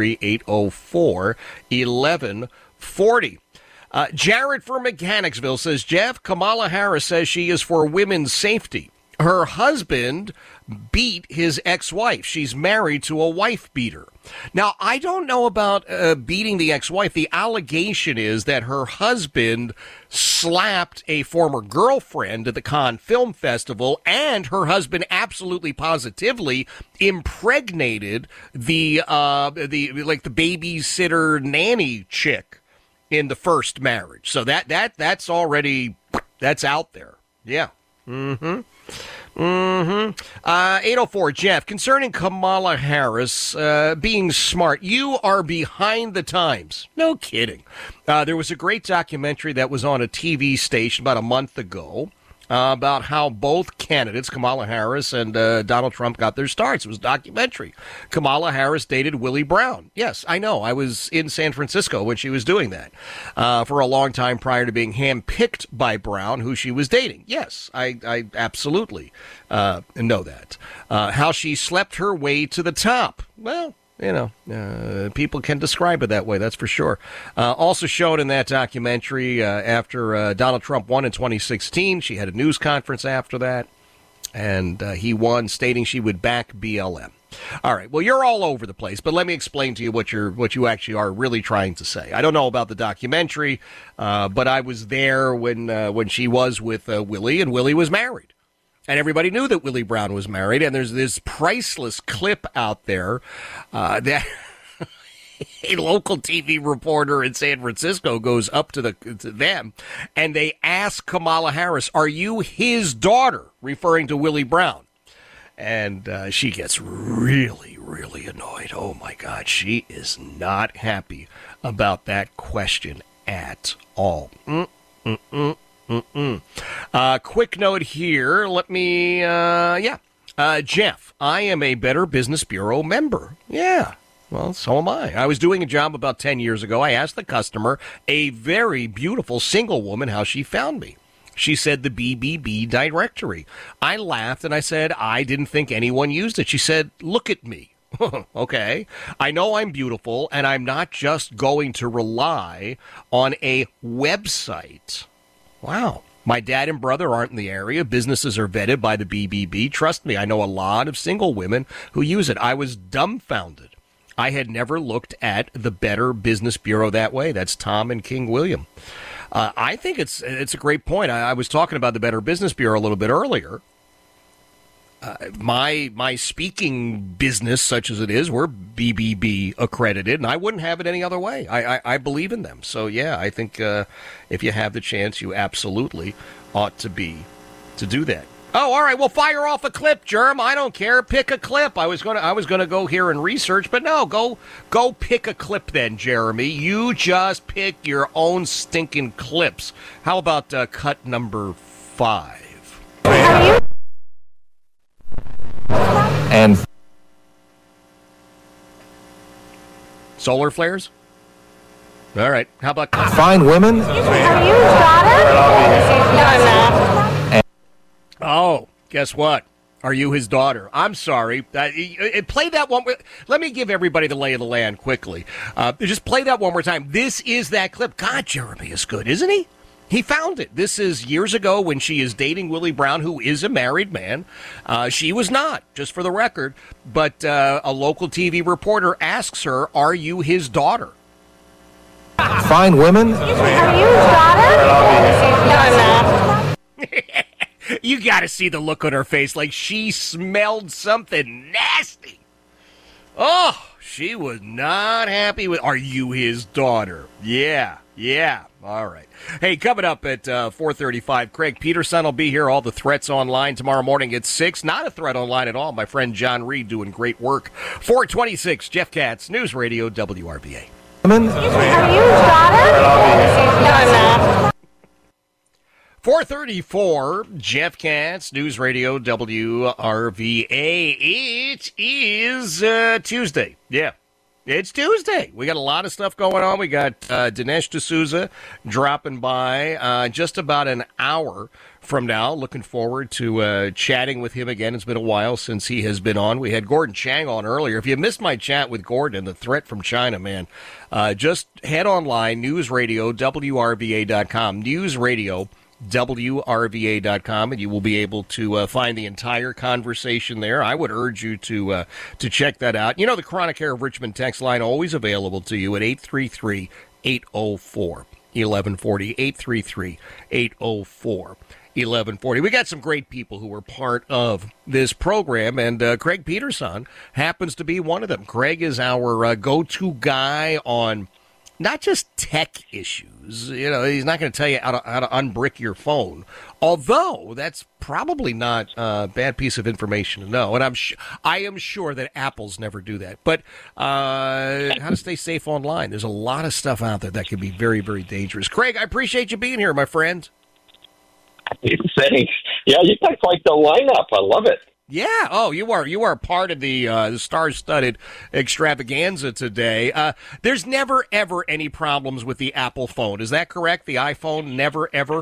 833-804-1140. Jared from Mechanicsville says, Jeff, Kamala Harris says she is for women's safety. Her husband beat his ex-wife. She's married to a wife beater. Now, I don't know about beating the ex-wife. The allegation is that her husband slapped a former girlfriend at the Cannes Film Festival, and her husband absolutely positively impregnated the babysitter nanny chick in the first marriage. So that's already, that's out there. Yeah. 804, Jeff, concerning Kamala Harris being smart, you are behind the times. No kidding. There was a great documentary that was on a TV station about a month ago about how both candidates, Kamala Harris and Donald Trump, got their starts. It was a documentary. Kamala Harris dated Willie Brown. Yes, I know. I was in San Francisco when she was doing that for a long time prior to being handpicked by Brown, who she was dating. Yes, I absolutely know that. How she slept her way to the top. Well, you know, people can describe it that way, that's for sure. Also shown in that documentary, after Donald Trump won in 2016, she had a news conference after that, and he won, stating she would back BLM. All right, well, you're all over the place, but let me explain to you what you actually are really trying to say. I don't know about the documentary, but I was there when she was with Willie, and Willie was married. And everybody knew that Willie Brown was married, and there's this priceless clip out there that a local TV reporter in San Francisco goes up to them, and they ask Kamala Harris, "Are you his daughter?" referring to Willie Brown. And she gets really, really annoyed. Oh, my God, she is not happy about that question at all. Quick note here. Let me, Jeff, I am a Better Business Bureau member. Yeah, well, so am I. I was doing a job about 10 years ago. I asked the customer, a very beautiful single woman, how she found me. She said the BBB directory. I laughed and I said, I didn't think anyone used it. She said, look at me. Okay. I know I'm beautiful, and I'm not just going to rely on a website. Wow. My dad and brother aren't in the area. Businesses are vetted by the BBB. Trust me, I know a lot of single women who use it. I was dumbfounded. I had never looked at the Better Business Bureau that way. That's Tom and King William. I think it's a great point. I was talking about the Better Business Bureau a little bit earlier. My speaking business, such as it is, we're BBB accredited, and I wouldn't have it any other way. I believe in them. So, yeah, I think if you have the chance, you absolutely ought to do that. Oh, all right. Well, fire off a clip, Germ. I don't care. Pick a clip. I was gonna go here and research, but no, go pick a clip then, Jeremy. You just pick your own stinking clips. How about cut number 5? And solar flares? All right. How about fine women? Are you his daughter? No, I'm not. Oh, guess what? Are you his daughter? I'm sorry. Play that one. Let me give everybody the lay of the land quickly. Just play that one more time. This is that clip. God, Jeremy is good, isn't he? He found it. This is years ago when she is dating Willie Brown, who is a married man. She was not, just for the record. But a local TV reporter asks her, are you his daughter? Fine women? Are you his daughter? No, I'm not. You got to see the look on her face, like she smelled something nasty. Oh, she was not happy with, are you his daughter? Yeah. All right. Hey, coming up at 4:35, Craig Peterson will be here. All the threats online tomorrow morning at 6. Not a threat online at all. My friend John Reed doing great work. 4:26, Jeff Katz, News Radio, WRVA. Are you his daughter? No, I'm not. 4:34, Jeff Katz, News Radio, WRVA. It is Tuesday. Yeah, it's Tuesday. We got a lot of stuff going on. We got Dinesh D'Souza dropping by just about an hour from now. Looking forward to chatting with him again. It's been a while since he has been on. We had Gordon Chang on earlier. If you missed my chat with Gordon, the threat from China, man, just head online, News Radio, WRVA.com, News Radio, WRVA.com, and you will be able to find the entire conversation there. I would urge you to check that out. You know, the Chronic Care of Richmond text line always available to you at 833-804-1140, 833-804-1140. We got some great people who are part of this program, and Craig Peterson happens to be one of them. Craig is our go-to guy on not just tech issues. You know, he's not going to tell you how to unbrick your phone, although that's probably not a bad piece of information to know. And I am sure that Apple's never do that. But how to stay safe online. There's a lot of stuff out there that can be very, very dangerous. Craig, I appreciate you being here, my friend. Thanks. Yeah, you got quite the lineup. I love it. Yeah. Oh, you are part of the star-studded extravaganza today. There's never, ever any problems with the Apple phone. Is that correct? The iPhone, never, ever?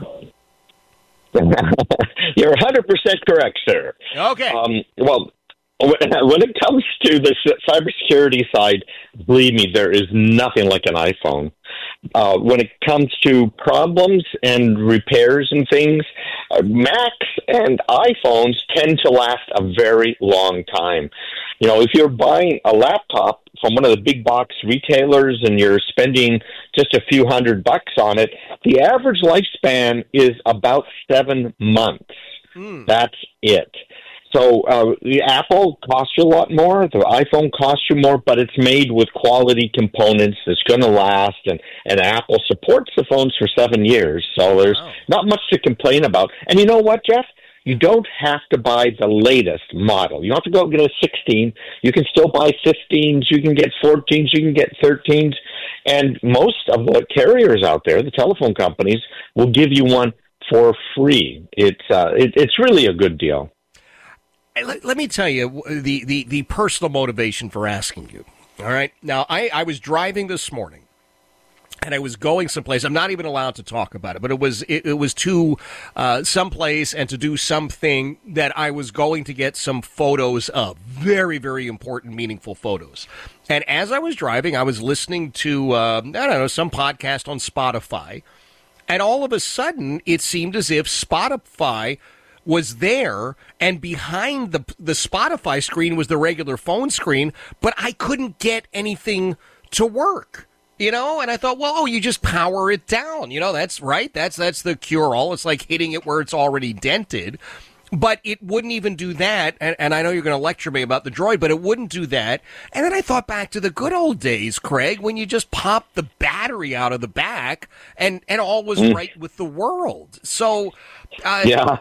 You're 100% correct, sir. Okay. Well, when it comes to the cybersecurity side, believe me, there is nothing like an iPhone. When it comes to problems and repairs and things, Macs and iPhones tend to last a very long time. You know, if you're buying a laptop from one of the big box retailers and you're spending just a few $100 on it, the average lifespan is about 7 months. That's it. So the Apple costs you a lot more, the iPhone costs you more, but it's made with quality components that's going to last, and Apple supports the phones for 7 years, so there's not much to complain about. And you know what, Jeff? You don't have to buy the latest model. You don't have to go get a 16. You can still buy 15s, you can get 14s, you can get 13s, and most of the carriers out there, the telephone companies, will give you one for free. It's really a good deal. Let me tell you the personal motivation for asking you. All right. Now, I was driving this morning, and I was going someplace. I'm not even allowed to talk about it, but it was to someplace and to do something that I was going to get some photos of. Very, very important, meaningful photos. And as I was driving, I was listening to, some podcast on Spotify. And all of a sudden, it seemed as if Spotify was there, and behind the Spotify screen was the regular phone screen, but I couldn't get anything to work, you know? And I thought, well, you just power it down. You know, that's right. That's the cure-all. It's like hitting it where it's already dented. But it wouldn't even do that, and I know you're going to lecture me about the Droid, but it wouldn't do that. And then I thought back to the good old days, Craig, when you just popped the battery out of the back, and all was right with the world. So, yeah,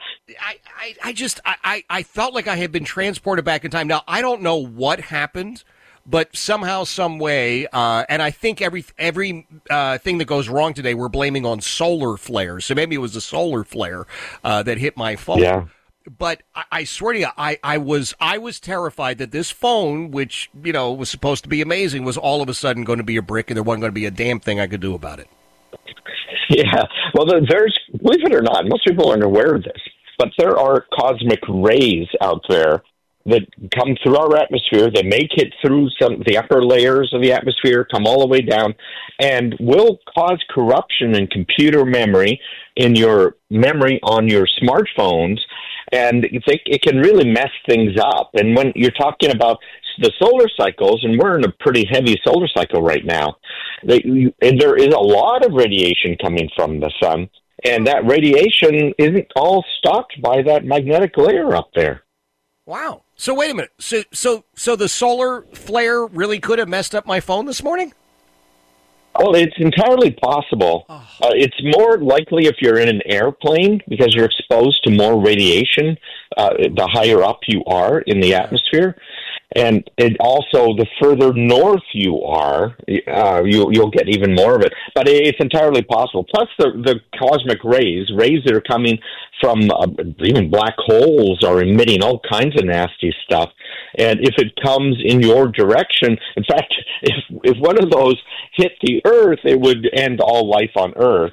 I felt like I had been transported back in time. Now, I don't know what happened, but somehow, some way, and I think every thing that goes wrong today, we're blaming on solar flares. So maybe it was a solar flare that hit my phone. Yeah. But I swear to you, I was terrified that this phone, which, you know, was supposed to be amazing, was all of a sudden going to be a brick, and there wasn't going to be a damn thing I could do about it. Yeah. Well, there's, believe it or not, most people aren't aware of this, but there are cosmic rays out there that come through our atmosphere. They make it through the upper layers of the atmosphere, come all the way down, and will cause corruption in computer memory, in your memory on your smartphones, and it can really mess things up. And when you're talking about the solar cycles, and we're in a pretty heavy solar cycle right now, and there is a lot of radiation coming from the sun, and that radiation isn't all stopped by that magnetic layer up there. Wow. So wait a minute. So the solar flare really could have messed up my phone this morning? Well, it's entirely possible. It's more likely if you're in an airplane, because you're exposed to more radiation the higher up you are in the atmosphere. And also, the further north you are, you'll get even more of it. But it's entirely possible. Plus, the cosmic rays that are coming from even black holes are emitting all kinds of nasty stuff. And if it comes in your direction, in fact, if one of those hit the Earth, it would end all life on Earth.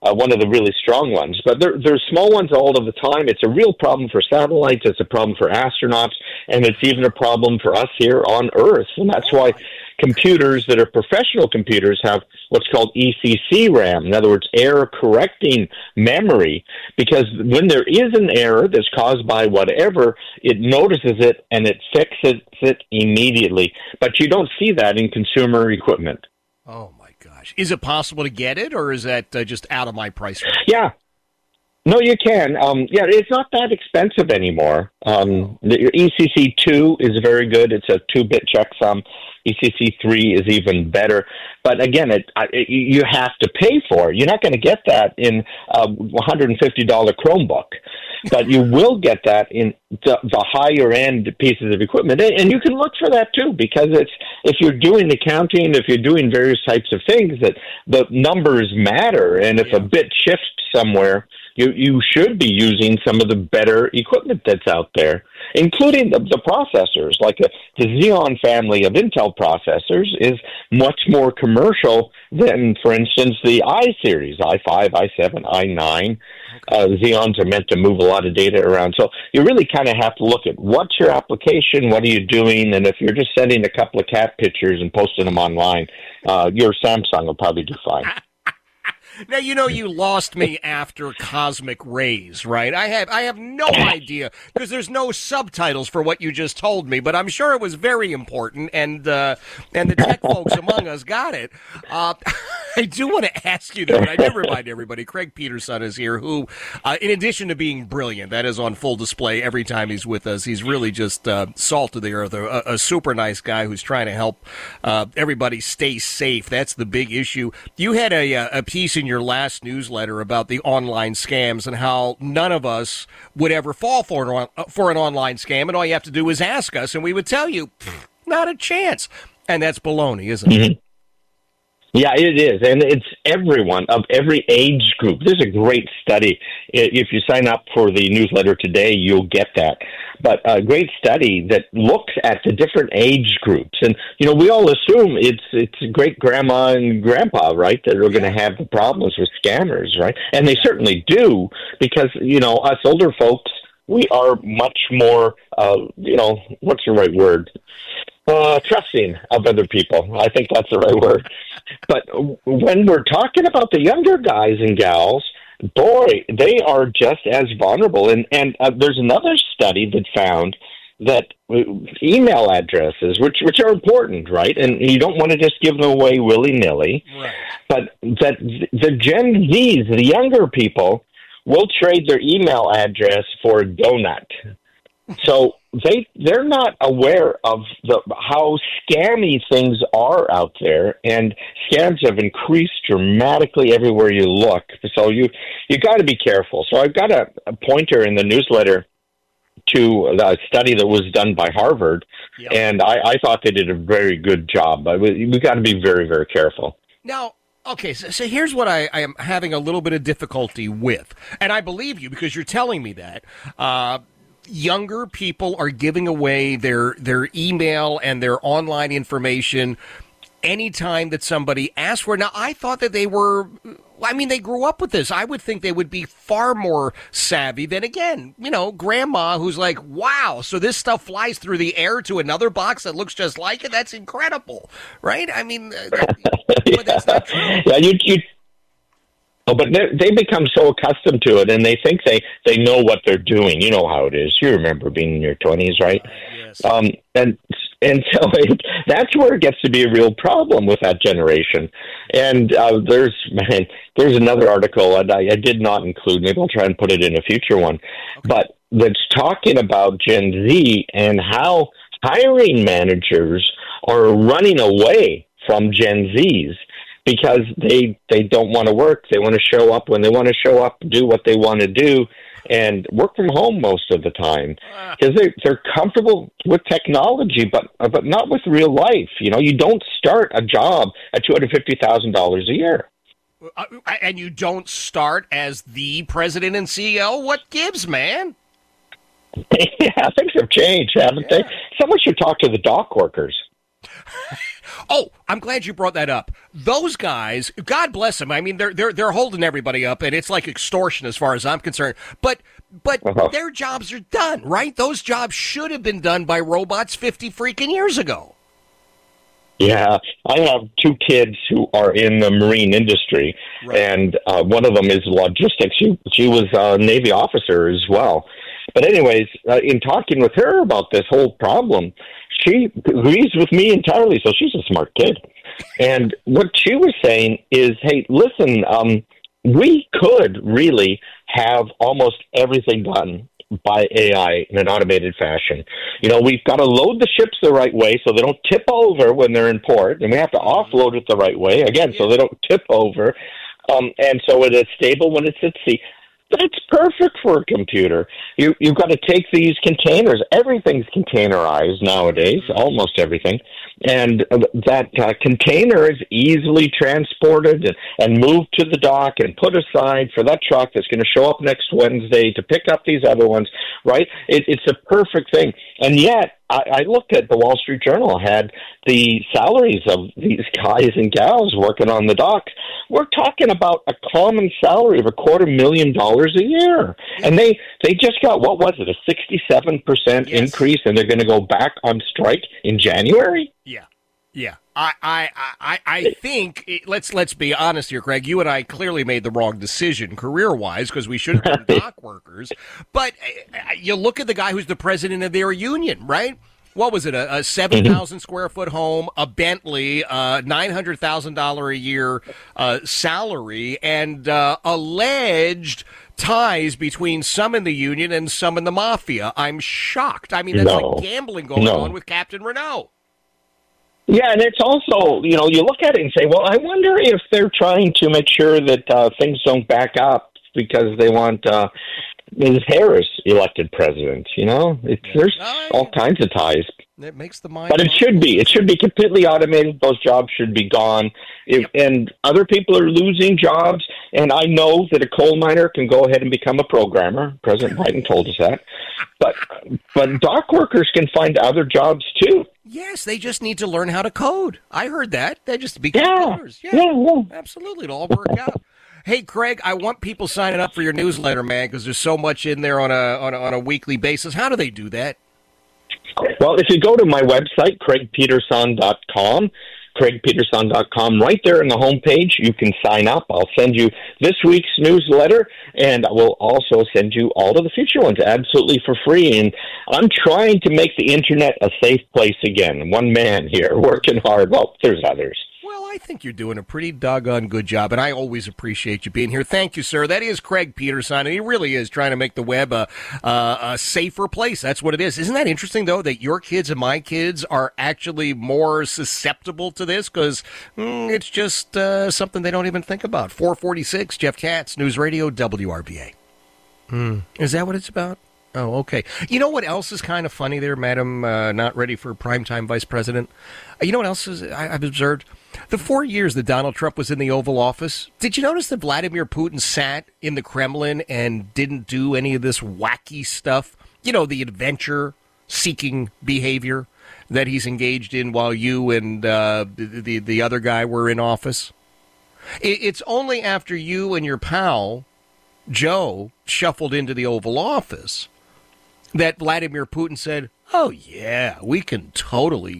one of the really strong ones. But there's small ones all of the time. It's a real problem for satellites. It's a problem for astronauts. And it's even a problem for us here on Earth. And that's why computers that are professional computers have what's called ECC RAM. In other words, error-correcting memory. Because when there is an error that's caused by whatever, it notices it and it fixes it immediately. But you don't see that in consumer equipment. Oh, my gosh. Is it possible to get it, or is that just out of my price range? Yeah. No, you can. It's not that expensive anymore. The ECC2 is very good. It's a 2-bit checksum. ECC3 is even better. But again, you have to pay for it. You're not going to get that in a $150 Chromebook. But you will get that in the higher-end pieces of equipment. And you can look for that, too, because if you're doing accounting, if you're doing various types of things, that the numbers matter. And if a bit shifts somewhere, you should be using some of the better equipment that's out there, including the processors. Like the Xeon family of Intel processors is much more commercial than, for instance, the i-series, i5, i7, i9. Xeons are meant to move a lot of data around. So you really kind of have to look at what's your application, what are you doing, and if you're just sending a couple of cat pictures and posting them online, your Samsung will probably do fine. Now, you lost me after Cosmic Rays, right? I have no idea, because there's no subtitles for what you just told me, but I'm sure it was very important, and the tech folks among us got it. I do want to ask you, though, and I did remind everybody, Craig Peterson is here, who, in addition to being brilliant, that is on full display every time he's with us, he's really just salt of the earth, a super nice guy who's trying to help everybody stay safe. That's the big issue. You had a piece in your last newsletter about the online scams and how none of us would ever fall for an online scam, and all you have to do is ask us, and we would tell you, not a chance. And that's baloney, isn't it? Mm-hmm. Yeah, it is, and it's everyone of every age group. There's a great study. If you sign up for the newsletter today, you'll get that. But a great study that looks at the different age groups. And, we all assume it's great grandma and grandpa, right, that are going to have the problems with scammers, right? And they certainly do, because, us older folks, we are much more, what's the right word? Trusting of other people. I think that's the right word. But when we're talking about the younger guys and gals, boy, they are just as vulnerable. And there's another study that found that email addresses, which are important, right? And you don't want to just give them away willy-nilly. Right. But that the Gen Zs, the younger people, will trade their email address for a donut. So they're not aware of how scammy things are out there, and scams have increased dramatically everywhere you look. So you got to be careful. So I've got a pointer in the newsletter to a study that was done by Harvard, and I thought they did a very good job. But we got to be very, very careful. Now, okay, so here's what I am having a little bit of difficulty with, and I believe you because you're telling me that. Younger people are giving away their email and their online information anytime that somebody asks for it. Now, I thought that they grew up with this. I would think they would be far more savvy than, again, grandma who's like, wow, so this stuff flies through the air to another box that looks just like it? That's incredible, right? I mean, but that's not true. Yeah, but they become so accustomed to it, and they think they know what they're doing. You know how it is. You remember being in your 20s, right? Yes. And so that's where it gets to be a real problem with that generation. And there's another article, and I did not include. Maybe I'll try and put it in a future one. Okay. But that's talking about Gen Z and how hiring managers are running away from Gen Zs. Because they don't want to work. They want to show up when they want to show up, do what they want to do, and work from home most of the time. Because they're comfortable with technology, but not with real life. You don't start a job at $250,000 a year. And you don't start as the president and CEO? What gives, man? Yeah, things have changed, haven't they? Someone should talk to the dock workers. Oh, I'm glad you brought that up. Those guys, God bless them. I mean, they're holding everybody up, and it's like extortion as far as I'm concerned. But their jobs are done, right? Those jobs should have been done by robots 50 freaking years ago. Yeah, I have two kids who are in the marine industry, right. And one of them is logistics. She was a Navy officer as well. But anyways, in talking with her about this whole problem, she agrees with me entirely. So she's a smart kid. And what she was saying is, hey, listen, we could really have almost everything done by AI in an automated fashion. You know, we've got to load the ships the right way so they don't tip over when they're in port, and we have to offload it the right way, again, so they don't tip over, and so it is stable when it's at sea. That's perfect for a computer. You've got to take these containers. Everything's containerized nowadays, almost everything. And that container is easily transported and moved to the dock and put aside for that truck that's going to show up next Wednesday to pick up these other ones, right? It's a perfect thing. And yet, I looked at the Wall Street Journal, had the salaries of these guys and gals working on the docks. We're talking about a common salary of $250,000 a year. And they just got, what was it, a 67% increase, and they're going to go back on strike in January? Yeah. I think, let's be honest here, Craig, you and I clearly made the wrong decision career-wise because we should have been dock workers. But you look at the guy who's the president of their union, right? What was it, a 7,000 square foot home, a Bentley, $900,000 a year salary, and alleged ties between some in the union and some in the mafia. I'm shocked. I mean, that's like gambling going on with Captain Renault. Yeah, and it's also, you know, you look at it and say, well, I wonder if they're trying to make sure that things don't back up because they want Ms. Harris elected president, you know? There's all kinds of ties. It makes the mind. But it should be. It should be completely automated. Those jobs should be gone. And other people are losing jobs. And I know that a coal miner can go ahead and become a programmer. President Biden told us that. But dock workers can find other jobs, too. Yes, they just need to learn how to code. I heard that. They just become coders. Yeah, absolutely. It'll all work out. Hey, Craig, I want people signing up for your newsletter, man, because there's so much in there on a weekly basis. How do they do that? Well, if you go to my website, craigpeterson.com, craigpeterson.com, right there in the homepage, you can sign up. I'll send you this week's newsletter, and I will also send you all of the future ones absolutely for free. And I'm trying to make the Internet a safe place again. One man here working hard. Well, there's others. Well, I think you're doing a pretty doggone good job, and I always appreciate you being here. Thank you, sir. That is Craig Peterson, and he really is trying to make the web a safer place. That's what it is. Isn't that interesting, though, that your kids and my kids are actually more susceptible to this? Because it's just something they don't even think about. 446, Jeff Katz, News Radio, WRVA. Is that what it's about? Oh, okay. You know what else is kind of funny there, Madam Not Ready for Primetime Vice President? You know what else I've observed? The 4 years that Donald Trump was in the Oval Office, did you notice that Vladimir Putin sat in the Kremlin and didn't do any of this wacky stuff? You know, the adventure-seeking behavior that he's engaged in while you and the other guy were in office? It's only after you and your pal, Joe, shuffled into the Oval Office that Vladimir Putin said, oh, yeah, we can totally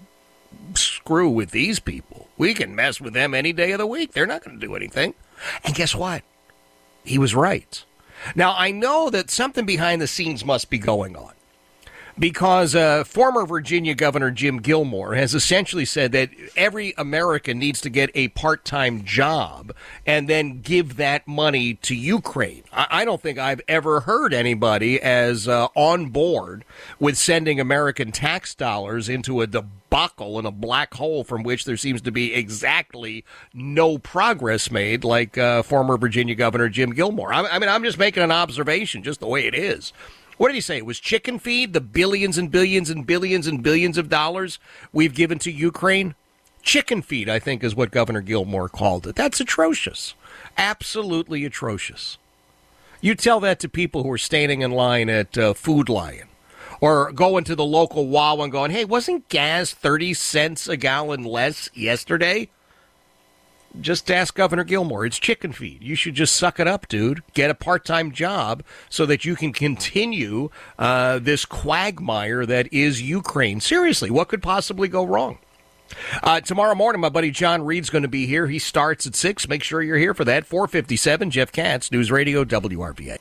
screw with these people. We can mess with them any day of the week. They're not going to do anything. And guess what? He was right. Now, I know that something behind the scenes must be going on, because former Virginia Governor Jim Gilmore has essentially said that every American needs to get a part-time job and then give that money to Ukraine. I don't think I've ever heard anybody as on board with sending American tax dollars into a debacle in a black hole from which there seems to be exactly no progress made, like former Virginia Governor Jim Gilmore. I mean, I'm just making an observation, just the way it is. What did he say? It was chicken feed, the billions and billions and billions and billions of dollars we've given to Ukraine? Chicken feed, I think, is what Governor Gilmore called it. That's atrocious. Absolutely atrocious. You tell that to people who are standing in line at Food Lion, Or going to the local Wawa and going, hey, wasn't gas 30 cents a gallon less yesterday? Just ask Governor Gilmore. It's chicken feed. You should just suck it up, dude. Get a part-time job so that you can continue this quagmire that is Ukraine. Seriously, what could possibly go wrong? Tomorrow morning, my buddy John Reed's going to be here. He starts at 6. Make sure you're here for that. 4:57, Jeff Katz, News Radio WRVA.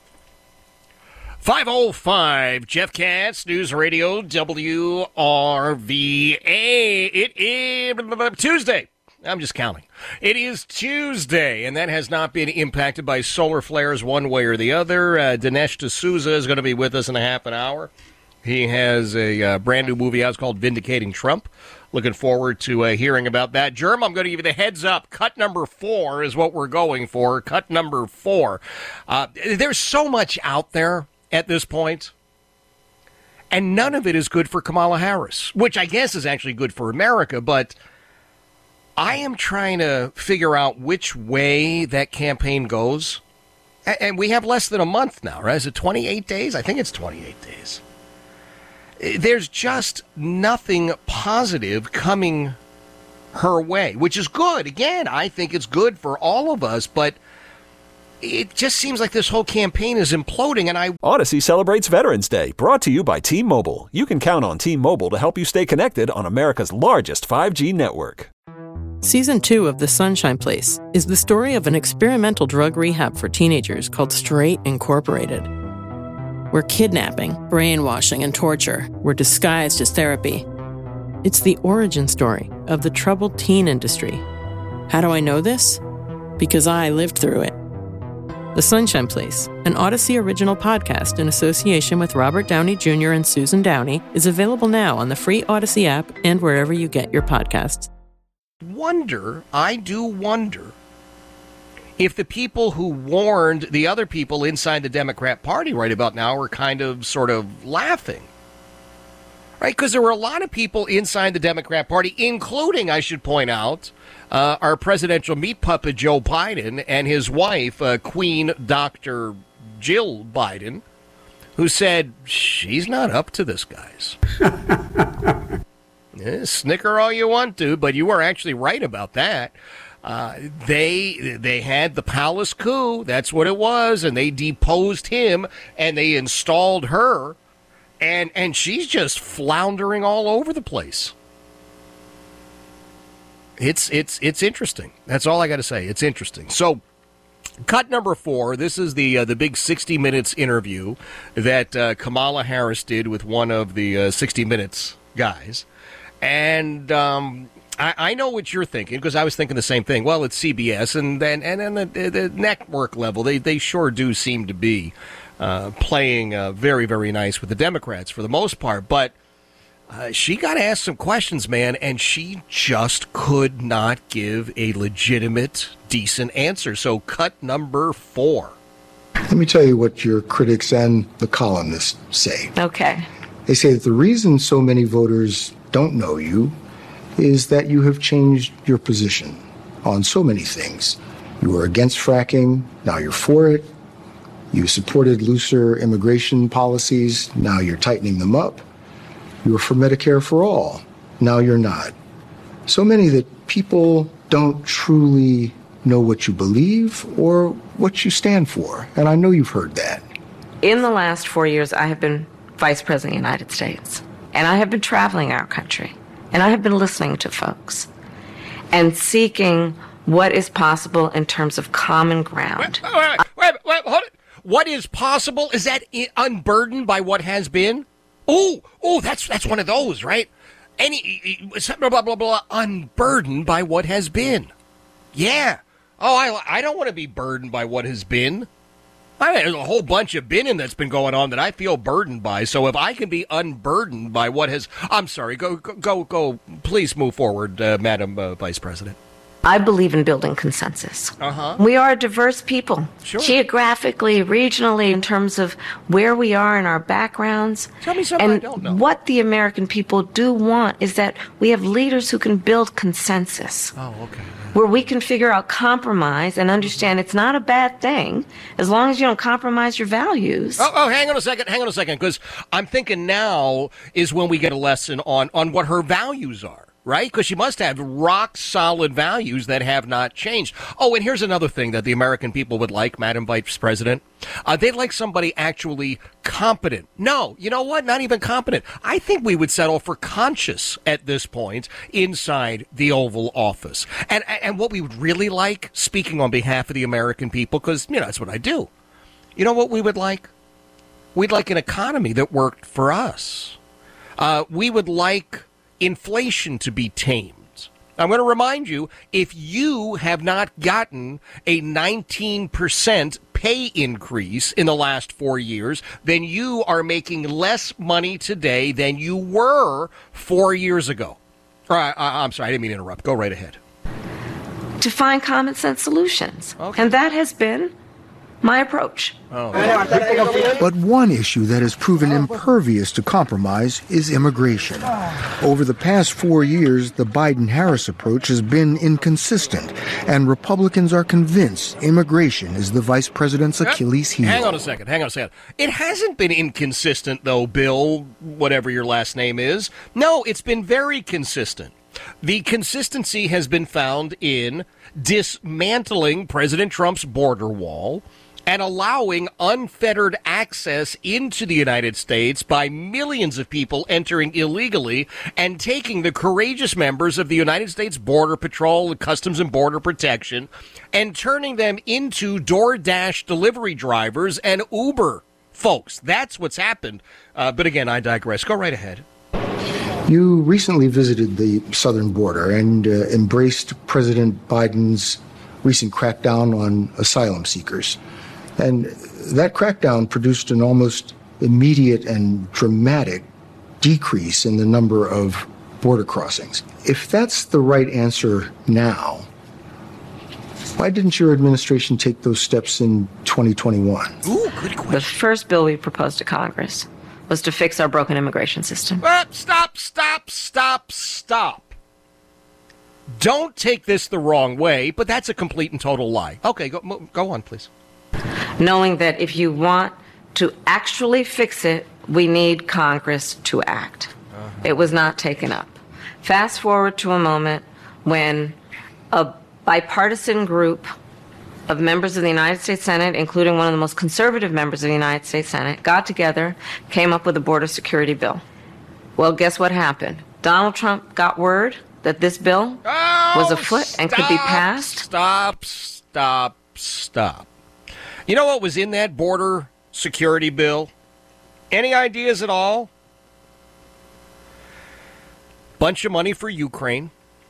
5:05, Jeff Katz, News Radio WRVA. It is Tuesday. I'm just counting. It is Tuesday, and that has not been impacted by solar flares one way or the other. Dinesh D'Souza is going to be with us in a half an hour. He has a brand new movie out. It's called Vindicating Trump. Looking forward to hearing about that. Germ, I'm going to give you the heads up. Cut number 4 is what we're going for. Cut number 4. There's so much out there at this point, and none of it is good for Kamala Harris, which I guess is actually good for America, but I am trying to figure out which way that campaign goes. And we have less than a month now, right? Is it 28 days? I think it's 28 days. There's just nothing positive coming her way, which is good. Again, I think it's good for all of us, but it just seems like this whole campaign is imploding, and Odyssey celebrates Veterans Day, brought to you by T-Mobile. You can count on T-Mobile to help you stay connected on America's largest 5G network. Season 2 of The Sunshine Place is the story of an experimental drug rehab for teenagers called Straight Incorporated, where kidnapping, brainwashing, and torture were disguised as therapy. It's the origin story of the troubled teen industry. How do I know this? Because I lived through it. The Sunshine Place, an Odyssey original podcast in association with Robert Downey Jr. and Susan Downey, is available now on the free Odyssey app and wherever you get your podcasts. I do wonder if the people who warned the other people inside the Democrat Party right about now are kind of sort of laughing. Right? Because there were a lot of people inside the Democrat Party, including, I should point out, our presidential meat puppet Joe Biden and his wife, Queen Dr. Jill Biden, who said, she's not up to this, guys. Snicker all you want to, but you were actually right about that. They had the palace coup. That's what it was. And they deposed him and they installed her. And she's just floundering all over the place. It's interesting. That's all I got to say. It's interesting. So, cut number 4. This is the big 60 Minutes interview that Kamala Harris did with one of the 60 Minutes guys. And I know what you're thinking, because I was thinking the same thing. Well, it's CBS, and then the network level, they sure do seem to be playing very, very nice with the Democrats for the most part. But she got asked some questions, man, and she just could not give a legitimate, decent answer. So cut number 4. Let me tell you what your critics and the columnists say. Okay. They say that the reason so many voters don't know you is that you have changed your position on so many things. You were against fracking, now you're for it. You supported looser immigration policies, now you're tightening them up. You were for Medicare for all, now you're not. So many that people don't truly know what you believe or what you stand for, and I know you've heard that. In the last 4 years, I have been Vice President of the United States, and I have been traveling our country, and I have been listening to folks and seeking what is possible in terms of common ground. Wait, hold it. What is possible? Is that unburdened by what has been? Oh, that's one of those, right? Blah, blah, blah, blah, unburdened by what has been. Yeah. Oh, I don't want to be burdened by what has been. There's a whole bunch of binning that's been going on that I feel burdened by. So if I can be unburdened by what has... I'm sorry. Go. Please move forward, Madam Vice President. I believe in building consensus. Uh-huh. We are a diverse people. Sure. Geographically, regionally, in terms of where we are in our backgrounds. Tell me something I don't know. What the American people do want is that we have leaders who can build consensus. Oh, okay. where we can figure out compromise and understand it's not a bad thing as long as you don't compromise your values. Oh, hang on a second, because I'm thinking now is when we get a lesson on what her values are, right? Because she must have rock-solid values that have not changed. Oh, and here's another thing that the American people would like, Madam Vice President. They'd like somebody actually competent. No, you know what? Not even competent. I think we would settle for conscious at this point inside the Oval Office. And what we would really like, speaking on behalf of the American people, because, that's what I do. You know what we would like? We'd like an economy that worked for us. We would like inflation to be tamed. I'm going to remind you, if you have not gotten a 19% pay increase in the last 4 years, then you are making less money today than you were 4 years ago. I'm sorry, I didn't mean to interrupt. Go right ahead. To find common sense solutions. Okay. And that has been my approach. But one issue that has proven impervious to compromise is immigration. Over the past 4 years, the Biden-Harris approach has been inconsistent, and Republicans are convinced immigration is the vice president's Achilles heel. Hang on a second. It hasn't been inconsistent, though, Bill, whatever your last name is. No, it's been very consistent. The consistency has been found in dismantling President Trump's border wall and allowing unfettered access into the United States by millions of people entering illegally and taking the courageous members of the United States Border Patrol, Customs and Border Protection, and turning them into DoorDash delivery drivers and Uber folks. That's what's happened. But again, I digress. Go right ahead. You recently visited the southern border and embraced President Biden's recent crackdown on asylum seekers. And that crackdown produced an almost immediate and dramatic decrease in the number of border crossings. If that's the right answer now, why didn't your administration take those steps in 2021? Ooh, good question. The first bill we proposed to Congress was to fix our broken immigration system. Stop. Don't take this the wrong way, but that's a complete and total lie. Okay, go on, please. Knowing that if you want to actually fix it, we need Congress to act. It was not taken up. Fast forward to a moment when a bipartisan group of members of the United States Senate, including one of the most conservative members of the United States Senate, got together, came up with a border security bill. Well, guess what happened? Donald Trump got word that this bill was afoot and could be passed. Stop. You know what was in that border security bill? Any ideas at all? Bunch of money for Ukraine.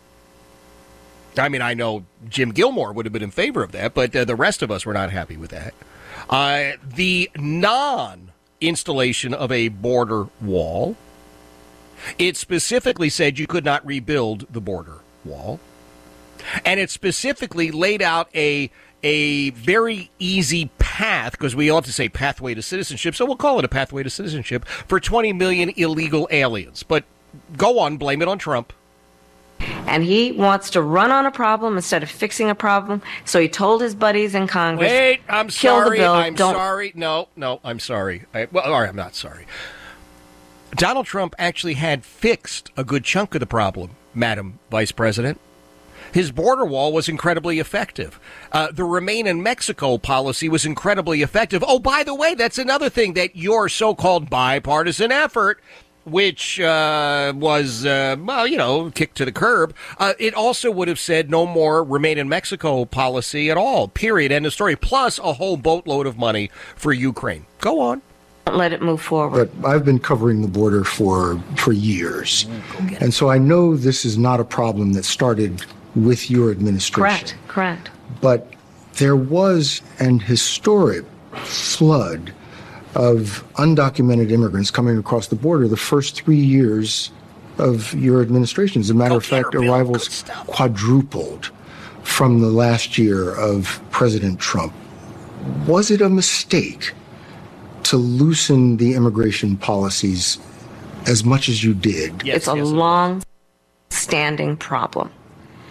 I mean, I know Jim Gilmore would have been in favor of that, but the rest of us were not happy with that. The non-installation of a border wall. It specifically said you could not rebuild the border wall. And it specifically laid out a very easy path, because we ought to say pathway to citizenship, so we'll call it a pathway to citizenship, for 20 million illegal aliens. But go on, blame it on Trump. And he wants to run on a problem instead of fixing a problem, so he told his buddies in Congress, wait, I'm kill sorry, the bill. I'm sorry. No, I'm sorry. I'm not sorry. Donald Trump actually had fixed a good chunk of the problem, Madam Vice President. His border wall was incredibly effective. The Remain in Mexico policy was incredibly effective. Oh, by the way, that's another thing that your so-called bipartisan effort, which was, kicked to the curb, it also would have said no more Remain in Mexico policy at all, period, end of story, plus a whole boatload of money for Ukraine. Go on. Don't let it move forward. But I've been covering the border for years. And so I know this is not a problem that started with your administration. Correct. But there was an historic flood of undocumented immigrants coming across the border the first 3 years of your administration. As a matter of fact, arrivals quadrupled from the last year of President Trump. Was it a mistake to loosen the immigration policies as much as you did? It's a long-standing problem.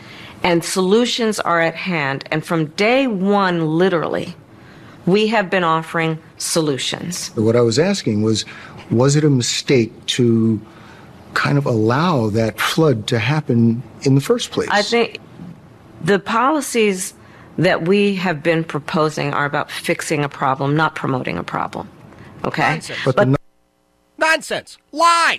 And solutions are at hand. And from day one, literally, we have been offering solutions. What I was asking was it a mistake to kind of allow that flood to happen in the first place? I think the policies that we have been proposing are about fixing a problem, not promoting a problem. Okay? Nonsense. Nonsense. Lie.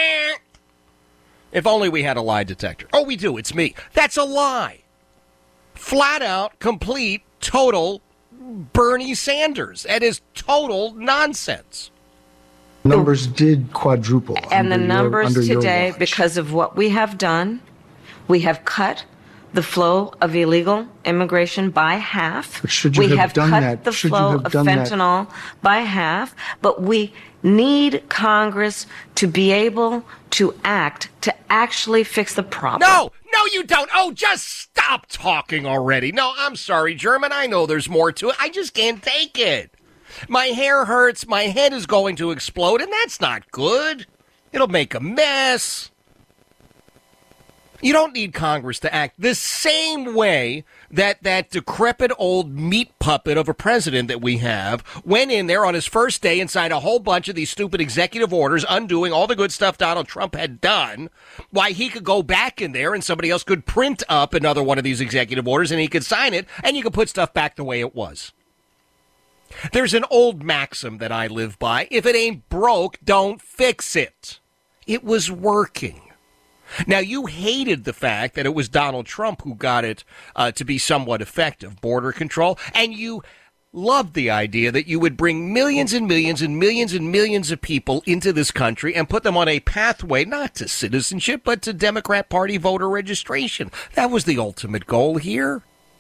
If only we had a lie detector. Oh, we do. It's me. That's a lie. Flat out, complete, total Bernie Sanders. That is total nonsense. Numbers did quadruple. And the numbers today, because of what we have done, we have cut the flow of illegal immigration by half. We have cut the flow of fentanyl by half. But we need Congress to be able to act to actually fix the problem. No, you don't. Oh, just stop talking already. No, I'm sorry, German. I know there's more to it. I just can't take it. My hair hurts, my head is going to explode, and that's not good. It'll make a mess. You don't need Congress to act the same way that decrepit old meat puppet of a president that we have went in there on his first day and signed a whole bunch of these stupid executive orders undoing all the good stuff Donald Trump had done. Why, he could go back in there and somebody else could print up another one of these executive orders and he could sign it and you could put stuff back the way it was. There's an old maxim that I live by. If it ain't broke, don't fix it. It was working. Now, you hated the fact that it was Donald Trump who got it to be somewhat effective, border control, and you loved the idea that you would bring millions and millions and millions and millions of people into this country and put them on a pathway, not to citizenship, but to Democrat Party voter registration. That was the ultimate goal here.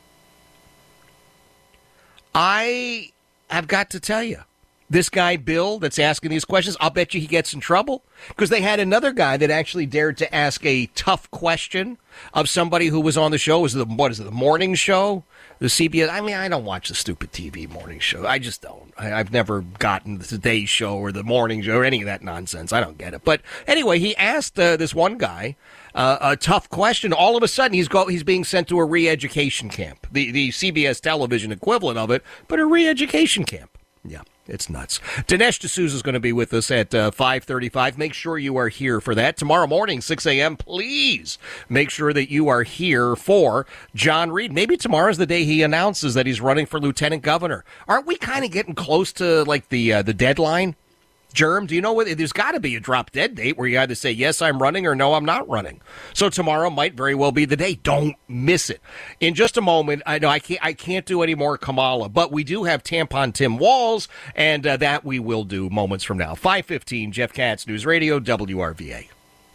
I have got to tell you, this guy, Bill, that's asking these questions, I'll bet you he gets in trouble because they had another guy that actually dared to ask a tough question of somebody who was on the show. The morning show? The CBS? I mean, I don't watch the stupid TV morning show. I just don't. I've never gotten the Today Show or the morning show or any of that nonsense. I don't get it. But anyway, he asked this one guy a tough question. All of a sudden, he's being sent to a re-education camp, the CBS television equivalent of it, but a re-education camp. Yeah. It's nuts. Dinesh D'Souza is going to be with us at 5:35. Make sure you are here for that. Tomorrow morning, 6 a.m., please make sure that you are here for John Reed. Maybe tomorrow's the day he announces that he's running for lieutenant governor. Aren't we kind of getting close to, like, the deadline? Germ, do you know what? There's got to be a drop dead date where you either say, yes, I'm running, or no, I'm not running. So tomorrow might very well be the day. Don't miss it. In just a moment, I know I can't do any more Kamala, but we do have Tampon Tim Walz, and that we will do moments from now. 5:15, Jeff Katz, News Radio, WRVA.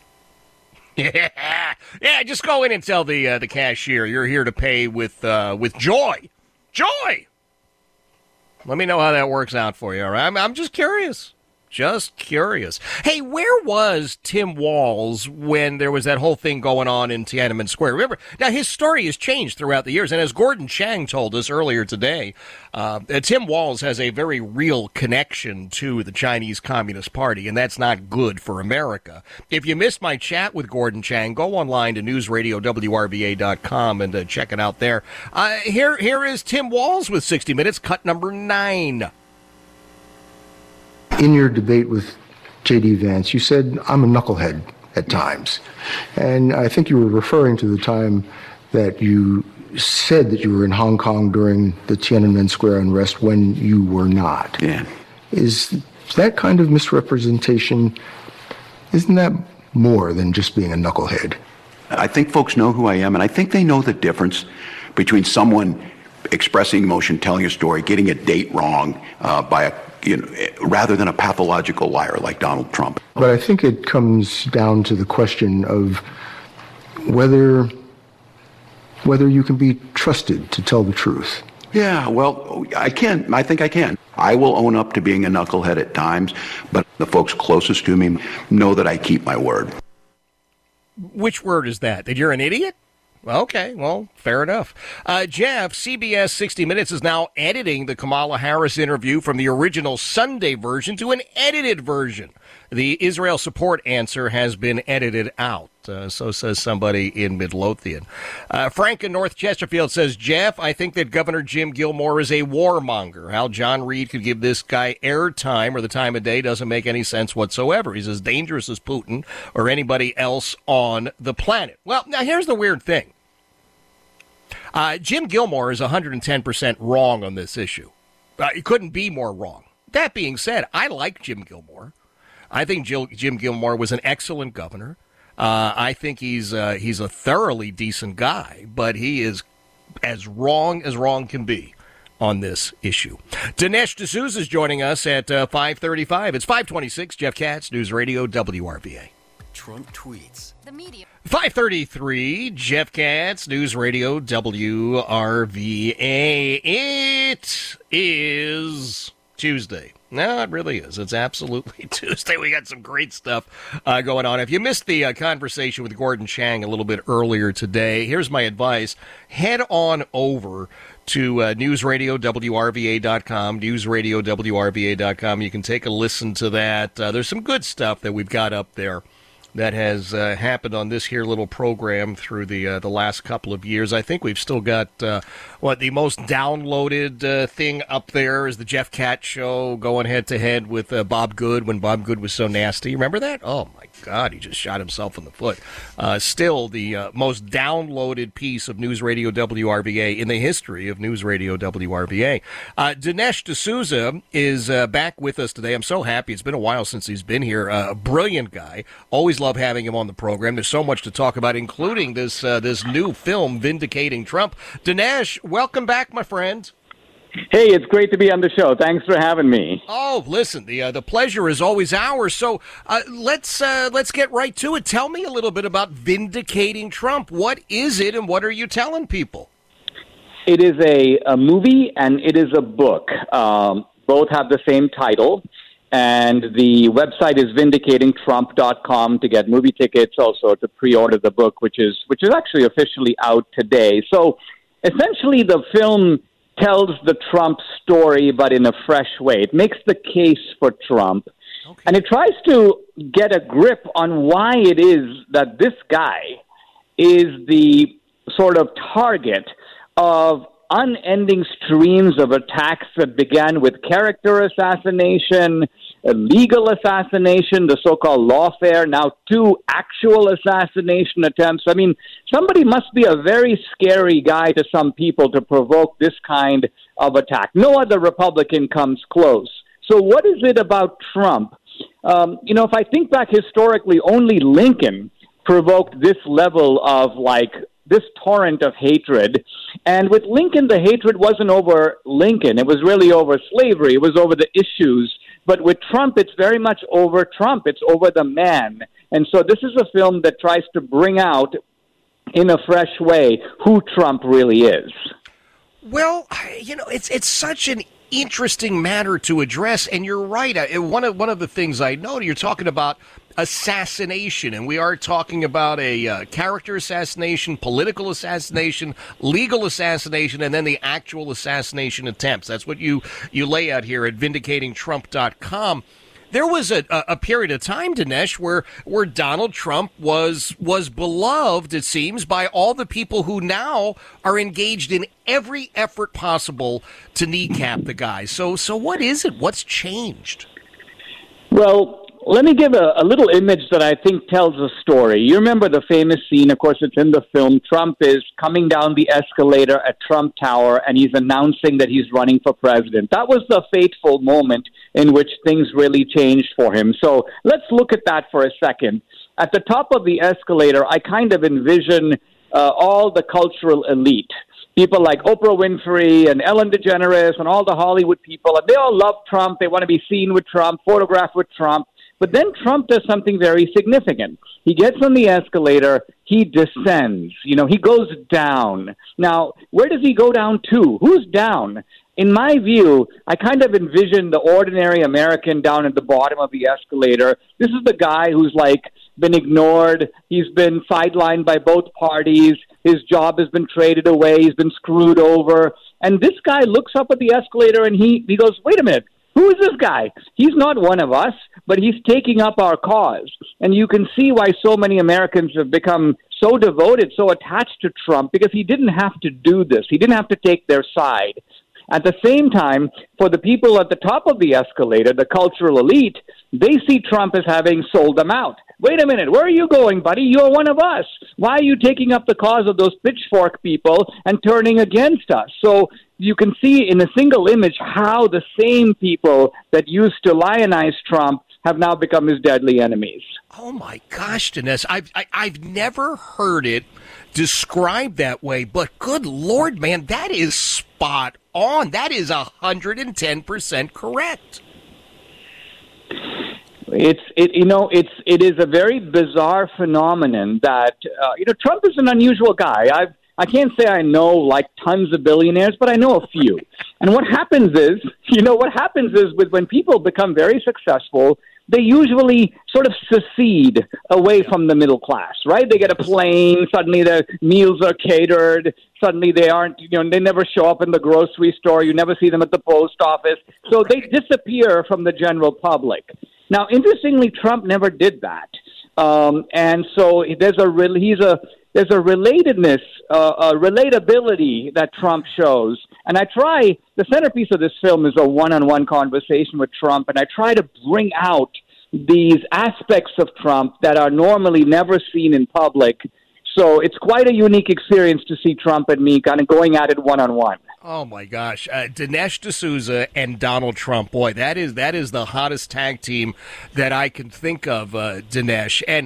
Yeah, just go in and tell the cashier you're here to pay with joy. Joy! Let me know how that works out for you, all right? I'm just curious. Just curious. Hey, where was Tim Walz when there was that whole thing going on in Tiananmen Square? Remember, now his story has changed throughout the years, and as Gordon Chang told us earlier today, Tim Walz has a very real connection to the Chinese Communist Party, and that's not good for America. If you missed my chat with Gordon Chang, go online to newsradiowrva.com and check it out there. Here is Tim Walz with 60 Minutes, cut number 9. In your debate with J.D. Vance, you said, I'm a knucklehead at times. And I think you were referring to the time that you said that you were in Hong Kong during the Tiananmen Square unrest when you were not. Yeah. Is that kind of misrepresentation, isn't that more than just being a knucklehead? I think folks know who I am, and I think they know the difference between someone expressing emotion, telling a story, getting a date wrong rather than a pathological liar like Donald Trump. But I think it comes down to the question of whether you can be trusted to tell the truth. Yeah, well, I can. I think I can. I will own up to being a knucklehead at times, but the folks closest to me know that I keep my word. Which word is that? That you're an idiot? Okay, well, fair enough. Jeff, CBS 60 Minutes is now editing the Kamala Harris interview from the original Sunday version to an edited version. The Israel support answer has been edited out. So says somebody in Midlothian. Frank in North Chesterfield says, Jeff, I think that Governor Jim Gilmore is a warmonger. How John Reed could give this guy airtime or the time of day doesn't make any sense whatsoever. He's as dangerous as Putin or anybody else on the planet. Well, now here's the weird thing. Jim Gilmore is 110% wrong on this issue. He couldn't be more wrong. That being said, I like Jim Gilmore. I think Jim Gilmore was an excellent governor. I think he's a thoroughly decent guy, but he is as wrong can be on this issue. Dinesh D'Souza is joining us at 5:35. It's 5:26. Jeff Katz, News Radio WRVA. Trump tweets. The media. 5:33. Jeff Katz, News Radio WRVA. It is Tuesday. No, it really is. It's absolutely Tuesday. We got some great stuff going on. If you missed the conversation with Gordon Chang a little bit earlier today, here's my advice. Head on over to newsradiowrva.com, newsradiowrva.com. You can take a listen to that. There's some good stuff that we've got up there that has happened on this here little program through the last couple of years. I think we've still got, the most downloaded thing up there is the Jeff Katz Show going head-to-head with Bob Good when Bob Good was so nasty. Remember that? Oh, my God, he just shot himself in the foot. Still the most downloaded piece of News Radio WRVA in the history of News Radio WRVA. Dinesh D'Souza is back with us today. I'm so happy. It's been a while since he's been here. A brilliant guy. Always love having him on the program. There's so much to talk about, including this new film, Vindicating Trump. Dinesh, welcome back, my friend. Hey, it's great to be on the show. Thanks for having me. Oh, listen, the pleasure is always ours. So let's get right to it. Tell me a little bit about Vindicating Trump. What is it, and what are you telling people? It is a movie, and it is a book. Both have the same title. And the website is vindicatingtrump.com to get movie tickets, also to pre-order the book, which is actually officially out today. So essentially the film tells the Trump story, but in a fresh way. It makes the case for Trump. Okay. And it tries to get a grip on why it is that this guy is the sort of target of unending streams of attacks that began with character assassination, legal assassination, the so-called lawfare, now 2 actual assassination attempts. I mean, somebody must be a very scary guy to some people to provoke this kind of attack. No other Republican comes close. So what is it about Trump? If I think back historically, only Lincoln provoked this level of, this torrent of hatred. And with Lincoln, the hatred wasn't over Lincoln. It was really over slavery. It was over the issues. But with Trump, it's very much over Trump. It's over the man. And so this is a film that tries to bring out, in a fresh way, who Trump really is. Well, it's such an interesting matter to address. And you're right. One of the things I know, you're talking about assassination, and we are talking about a character assassination, political assassination, legal assassination, and then the actual assassination attempts. That's what you lay out here at vindicatingtrump.com. There was a period of time, Dinesh, where Donald Trump was beloved, it seems, by all the people who now are engaged in every effort possible to kneecap the guy. So what is it? What's changed? Well, let me give a little image that I think tells a story. You remember the famous scene, of course, it's in the film. Trump is coming down the escalator at Trump Tower, and he's announcing that he's running for president. That was the fateful moment in which things really changed for him. So let's look at that for a second. At the top of the escalator, I kind of envision all the cultural elite. People like Oprah Winfrey and Ellen DeGeneres and all the Hollywood people, and they all love Trump. They want to be seen with Trump, photographed with Trump. But then Trump does something very significant. He gets on the escalator, he descends, he goes down. Now, where does he go down to? Who's down? In my view, I kind of envision the ordinary American down at the bottom of the escalator. This is the guy who's been ignored. He's been sidelined by both parties. His job has been traded away. He's been screwed over. And this guy looks up at the escalator and he goes, wait a minute. Who is this guy? He's not one of us, but he's taking up our cause. And you can see why so many Americans have become so devoted, so attached to Trump, because he didn't have to do this. He didn't have to take their side. At the same time, for the people at the top of the escalator, the cultural elite, they see Trump as having sold them out. Wait a minute, where are you going, buddy? You're one of us. Why are you taking up the cause of those pitchfork people and turning against us? So you can see in a single image how the same people that used to lionize Trump have now become his deadly enemies. Oh, my gosh, Dinesh. I've never heard it described that way, but good Lord, man, that is spot on. That is 110% correct. It is a very bizarre phenomenon that Trump is an unusual guy. I can't say I know like tons of billionaires, but I know a few. And what happens is when people become very successful, they usually sort of secede away from the middle class, right? They get a plane, suddenly their meals are catered, suddenly they never show up in the grocery store, you never see them at the post office. So they disappear from the general public. Now, interestingly, Trump never did that. And so there's a relatedness, a relatability that Trump shows. And the centerpiece of this film is a one-on-one conversation with Trump, and I try to bring out these aspects of Trump that are normally never seen in public. So it's quite a unique experience to see Trump and me kind of going at it one-on-one. Oh, my gosh. Dinesh D'Souza and Donald Trump. Boy, that is the hottest tag team that I can think of, Dinesh. And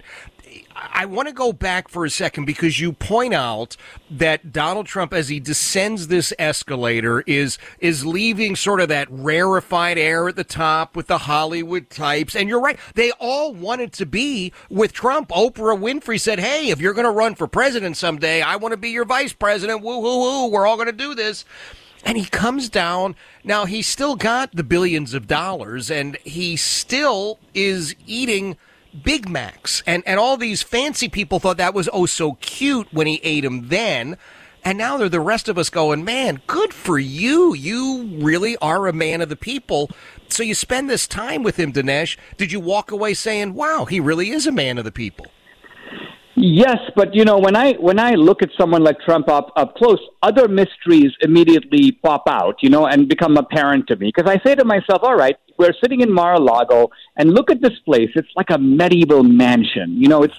I want to go back for a second because you point out that Donald Trump, as he descends this escalator, is leaving sort of that rarefied air at the top with the Hollywood types. And you're right. They all wanted to be with Trump. Oprah Winfrey said, hey, if you're going to run for president someday, I want to be your vice president. Woo, woo, woo. We're all going to do this. And he comes down. Now, he's still got the billions of dollars, and he still is eating Big Macs, and all these fancy people thought that was so cute when he ate them then, and now they're the rest of us going, man, good for you. You really are a man of the people. So you spend this time with him, Dinesh. Did you walk away saying, wow, he really is a man of the people? Yes, but when I look at someone like Trump up close, other mysteries immediately pop out, and become apparent to me. Because I say to myself, all right, we're sitting in Mar-a-Lago, and look at this place. It's like a medieval mansion.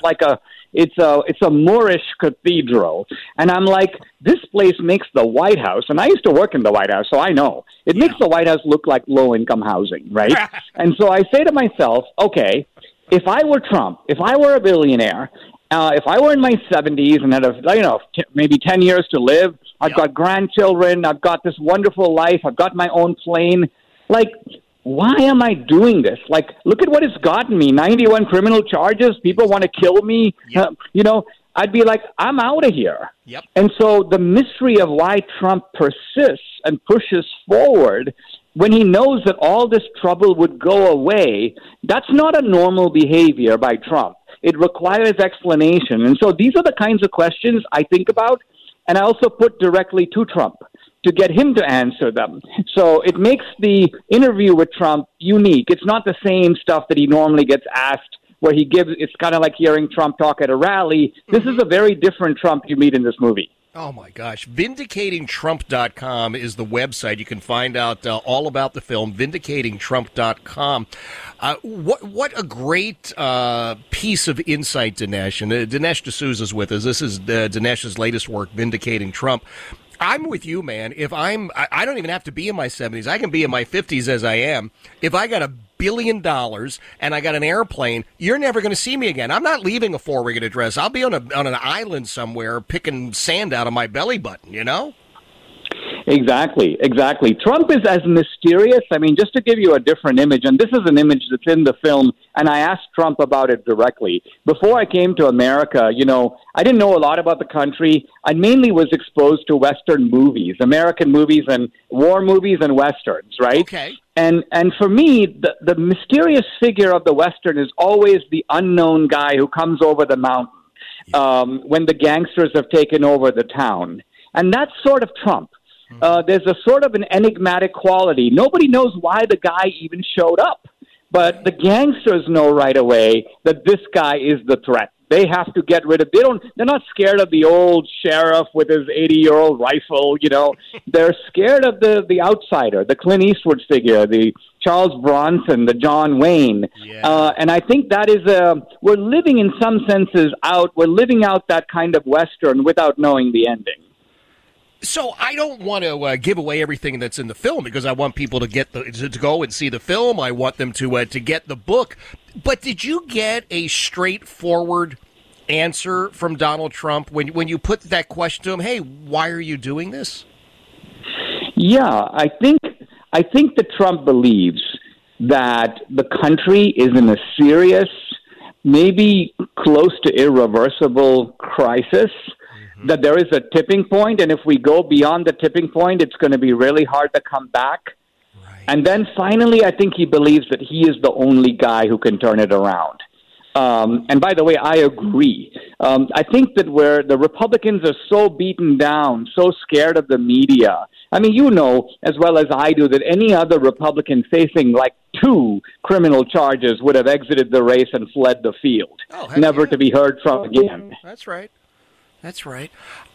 It's a Moorish cathedral. And I'm like, this place makes the White House, and I used to work in the White House, so I know. It makes the White House look like low-income housing, right? And so I say to myself, okay, if I were Trump, if I were a billionaire, if I were in my 70s and had maybe 10 years to live, I've got grandchildren, I've got this wonderful life, I've got my own plane, like, why am I doing this? Like, look at what it's gotten me. 91 criminal charges. People want to kill me. Yep. I'd be like, I'm out of here. Yep. And so the mystery of why Trump persists and pushes forward when he knows that all this trouble would go away, that's not a normal behavior by Trump. It requires explanation. And so these are the kinds of questions I think about, and I also put directly to Trump to get him to answer them. So it makes the interview with Trump unique. It's not the same stuff that he normally gets asked where it's kind of like hearing Trump talk at a rally. This is a very different Trump you meet in this movie. Oh, my gosh. VindicatingTrump.com is the website. You can find out all about the film, VindicatingTrump.com. What a great piece of insight, Dinesh. And Dinesh D'Souza is with us. This is Dinesh's latest work, Vindicating Trump. I'm with you, man. I don't even have to be in my 70s. I can be in my 50s as I am. If I got $1 billion and I got an airplane, you're never going to see me again. I'm not leaving a four-ring address. I'll be on an island somewhere picking sand out of my belly button, Exactly. Trump is as mysterious. I mean, just to give you a different image, and this is an image that's in the film, and I asked Trump about it directly. Before I came to America, I didn't know a lot about the country. I mainly was exposed to Western movies, American movies and war movies and Westerns, right? Okay. And for me, the mysterious figure of the Western is always the unknown guy who comes over the mountain when the gangsters have taken over the town. And that's sort of Trump. There's a sort of an enigmatic quality. Nobody knows why the guy even showed up. But the gangsters know right away that this guy is the threat. They have to get rid of. They're not scared of the old sheriff with his 80-year-old rifle. They're scared of the outsider, the Clint Eastwood figure, the Charles Bronson, the John Wayne. Yeah. And I think that is we're living in some senses out. We're living out that kind of Western without knowing the ending. So I don't want to give away everything that's in the film because I want people to to go and see the film. I want them to get the book. But did you get a straightforward answer from Donald Trump when you put that question to him? Hey, why are you doing this? Yeah, I think that Trump believes that the country is in a serious, maybe close to irreversible crisis. That there is a tipping point, and if we go beyond the tipping point, it's going to be really hard to come back. Right. And then finally, I think he believes that he is the only guy who can turn it around. And by the way, I agree. I think that where the Republicans are so beaten down, so scared of the media. I mean, you know as well as I do that any other Republican facing like 2 criminal charges would have exited the race and fled the field, never to be heard from again. That's right. That's right.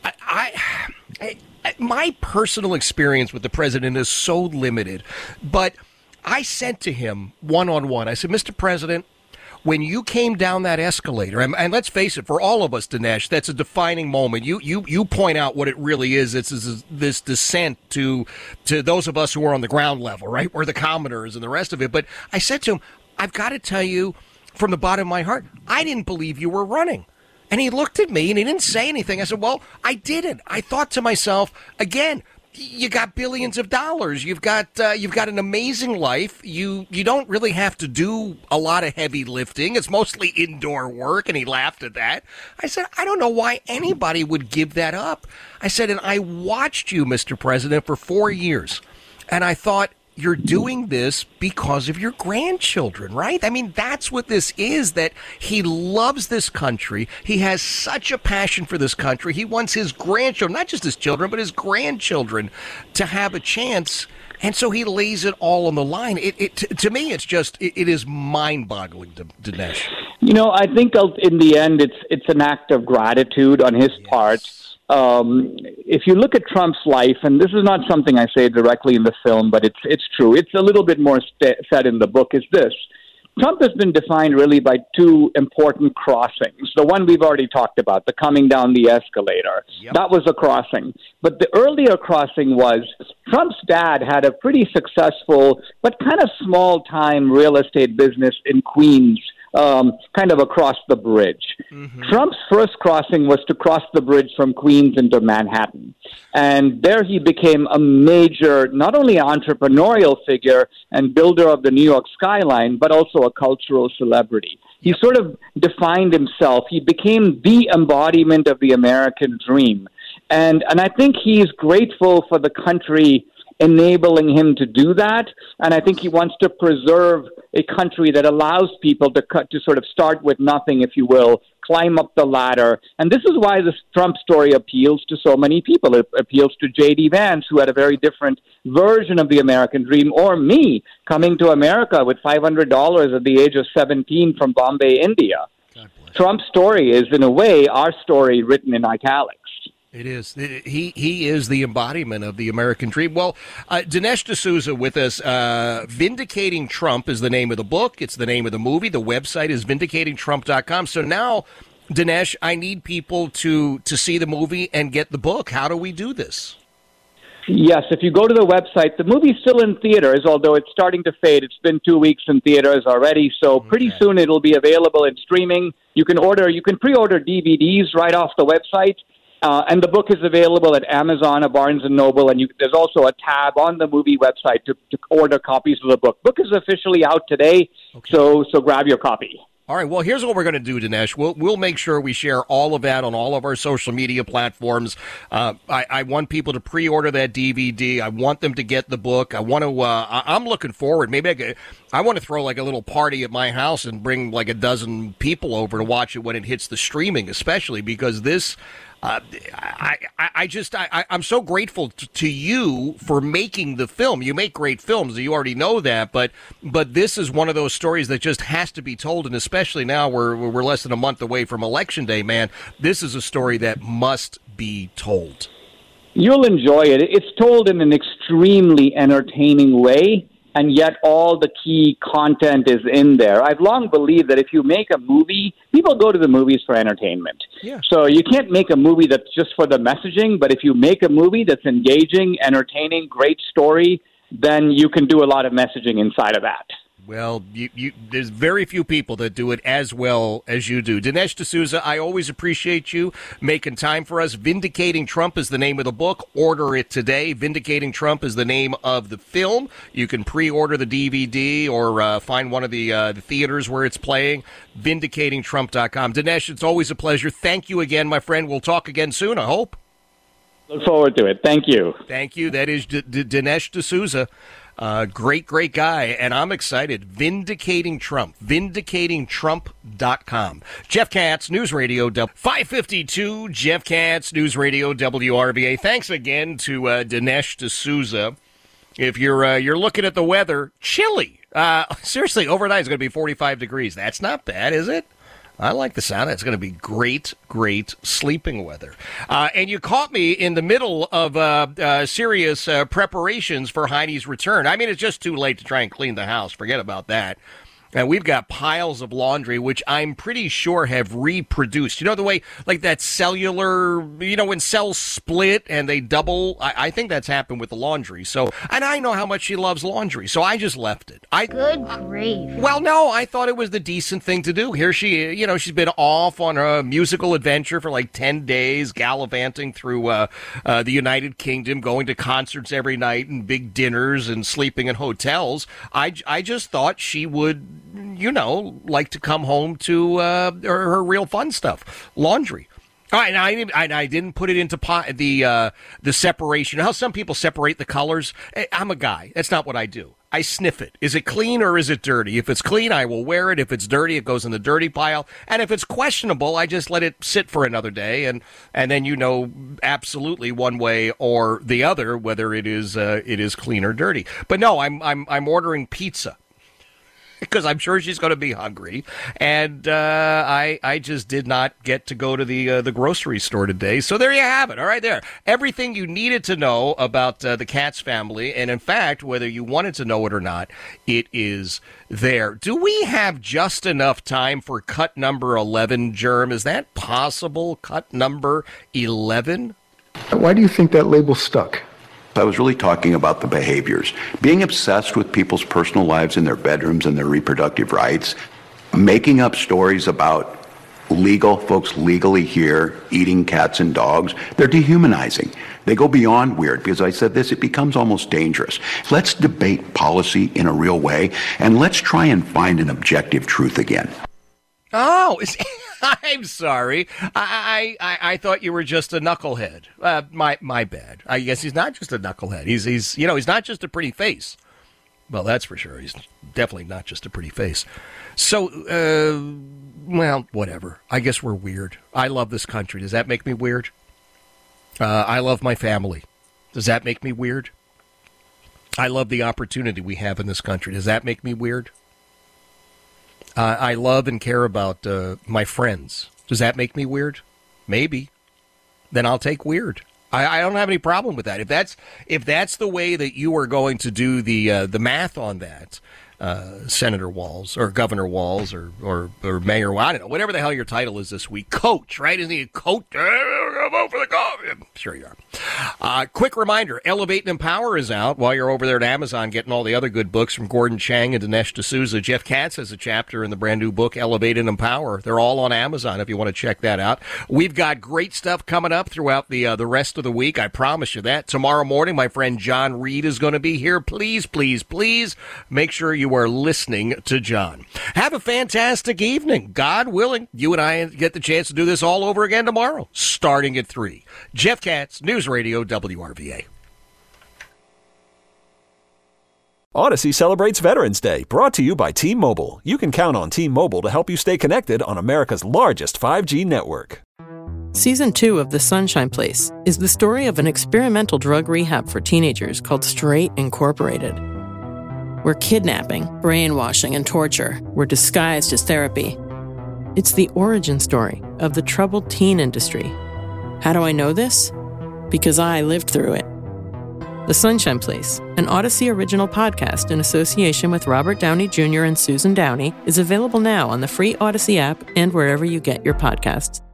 My personal experience with the president is so limited, but I said to him one-on-one, I said, Mr. President, when you came down that escalator, and let's face it, for all of us, Dinesh, that's a defining moment. You point out what it really is. It's this descent to those of us who are on the ground level, right? We're the commoners and the rest of it. But I said to him, I've got to tell you from the bottom of my heart, I didn't believe you were running. And he looked at me and he didn't say anything. I said, well, I didn't. I thought to myself, again, you got billions of dollars. You've got an amazing life. You don't really have to do a lot of heavy lifting. It's mostly indoor work. And he laughed at that. I said, I don't know why anybody would give that up. I said, and I watched you, Mr. President, for 4 years. And I thought, you're doing this because of your grandchildren, right? I mean, that's what this is, that he loves this country. He has such a passion for this country. He wants his grandchildren, not just his children, but his grandchildren to have a chance. And so he lays it all on the line. To me, it is mind-boggling, Dinesh. I think in the end, it's an act of gratitude on his part. If you look at Trump's life, and this is not something I say directly in the film, but it's true. It's a little bit more said in the book, is this. Trump has been defined really by 2 important crossings. The one we've already talked about, the coming down the escalator. Yep. That was a crossing. But the earlier crossing was Trump's dad had a pretty successful but kind of small-time real estate business in Queens, kind of across the bridge. Mm-hmm. Trump's first crossing was to cross the bridge from Queens into Manhattan. And there he became a major, not only entrepreneurial figure and builder of the New York skyline, but also a cultural celebrity. He sort of defined himself. He became the embodiment of the American dream. And I think he's grateful for the country enabling him to do that. And I think he wants to preserve a country that allows people to sort of start with nothing, if you will, climb up the ladder. And this is why this Trump story appeals to so many people. It appeals to J.D. Vance, who had a very different version of the American dream, or me, coming to America with $500 at the age of 17 from Bombay, India. Trump's story is, in a way, our story written in italics. It is. He is the embodiment of the American dream. Well, Dinesh D'Souza with us. Vindicating Trump is the name of the book. It's the name of the movie. The website is vindicatingtrump.com. So now, Dinesh, I need people to see the movie and get the book. How do we do this? Yes, if you go to the website, the movie's still in theaters, although it's starting to fade. It's been 2 weeks in theaters already, so pretty soon it'll be available in streaming. You can pre-order DVDs right off the website. And the book is available at Amazon or Barnes & Noble, and there's also a tab on the movie website to order copies of the book. Book is officially out today, so grab your copy. All right, well, here's what we're going to do, Dinesh. We'll make sure we share all of that on all of our social media platforms. I want people to pre-order that DVD. I want them to get the book. I'm looking forward. Maybe I want to throw like a little party at my house and bring like a dozen people over to watch it when it hits the streaming, especially because this I'm so grateful to you for making the film. You make great films. You already know that, but this is one of those stories that just has to be told, and especially now we're less than a month away from Election Day, man. This is a story that must be told. You'll enjoy it. It's told in an extremely entertaining way, and yet all the key content is in there. I've long believed that if you make a movie, people go to the movies for entertainment. Yeah. So you can't make a movie that's just for the messaging, but if you make a movie that's engaging, entertaining, great story, then you can do a lot of messaging inside of that. Well, there's very few people that do it as well as you do. Dinesh D'Souza, I always appreciate you making time for us. Vindicating Trump is the name of the book. Order it today. Vindicating Trump is the name of the film. You can pre-order the DVD or find one of the theaters where it's playing. VindicatingTrump.com. Dinesh, it's always a pleasure. Thank you again, my friend. We'll talk again soon, I hope. Look forward to it. Thank you. Thank you. That is Dinesh D'Souza. Great guy, and I'm excited. Vindicating Trump. VindicatingTrump.com. Jeff Katz, News Radio 552. Jeff Katz, News Radio WRVA. Thanks again to Dinesh D'Souza. If you're looking at the weather, chilly. Seriously, overnight it's going to be 45 degrees. That's not bad, is it? I like the sound. It's going to be great sleeping weather. And you caught me in the middle of serious preparations for Heidi's return. I mean, it's just too late to try and clean the house. Forget about that. And we've got piles of laundry, which I'm pretty sure have reproduced. You know, the way, like that cellular, when cells split and they double, I think that's happened with the laundry. So, and I know how much she loves laundry, so I just left it. Good grief. Well, no, I thought it was the decent thing to do. Here she, she's been off on a musical adventure for like 10 days, gallivanting through the United Kingdom, going to concerts every night and big dinners and sleeping in hotels. I just thought she would, like to come home to her real fun stuff, laundry. All right, and I didn't put it into the separation. How some people separate the colors. I'm a guy. That's not what I do. I sniff it. Is it clean or is it dirty? If it's clean, I will wear it. If it's dirty, it goes in the dirty pile. And if it's questionable, I just let it sit for another day, and then absolutely one way or the other whether it is clean or dirty. But no, I'm ordering pizza, because I'm sure she's going to be hungry, and I just did not get to go to the grocery store today. So there you have it. All right, there. Everything you needed to know about the Katz family, and in fact, whether you wanted to know it or not, it is there. Do we have just enough time for cut number 11, Germ? Is that possible? Cut number 11? Why do you think that label stuck? I was really talking about the behaviors. Being obsessed with people's personal lives in their bedrooms and their reproductive rights, making up stories about folks legally here eating cats and dogs. They're dehumanizing. They go beyond weird, because I said this, it becomes almost dangerous. Let's debate policy in a real way, and let's try and find an objective truth again. Oh, I'm sorry. I thought you were just a knucklehead. My bad. I guess he's not just a knucklehead. He's not just a pretty face. Well, that's for sure. He's definitely not just a pretty face. So, well, whatever. I guess we're weird. I love this country. Does that make me weird? I love my family. Does that make me weird? I love the opportunity we have in this country. Does that make me weird? I love and care about my friends. Does that make me weird? Maybe. Then I'll take weird. I don't have any problem with that. If that's the way that you are going to do the math on that, Senator Walz or Governor Walz or Mayor, I don't know, whatever the hell your title is this week. Coach, right? Isn't he a coach? Vote for the coach. Sure you are. Quick reminder, Elevate and Empower is out while you're over there at Amazon getting all the other good books from Gordon Chang and Dinesh D'Souza. Jeff Katz has a chapter in the brand new book, Elevate and Empower. They're all on Amazon if you want to check that out. We've got great stuff coming up throughout the rest of the week. I promise you that. Tomorrow morning, my friend John Reed is going to be here. Please, please, please make sure you are listening to John. Have a fantastic evening. God willing, you and I get the chance to do this all over again tomorrow, starting at 3. Jeff Katz, News Radio WRVA. Odyssey celebrates Veterans Day, brought to you by T-Mobile. You can count on T-Mobile to help you stay connected on America's largest 5G network. Season 2 of The Sunshine Place is the story of an experimental drug rehab for teenagers called Straight Incorporated, where kidnapping, brainwashing, and torture were disguised as therapy. It's the origin story of the troubled teen industry. How do I know this? Because I lived through it. The Sunshine Place, an Odyssey original podcast in association with Robert Downey Jr. and Susan Downey, is available now on the free Odyssey app and wherever you get your podcasts.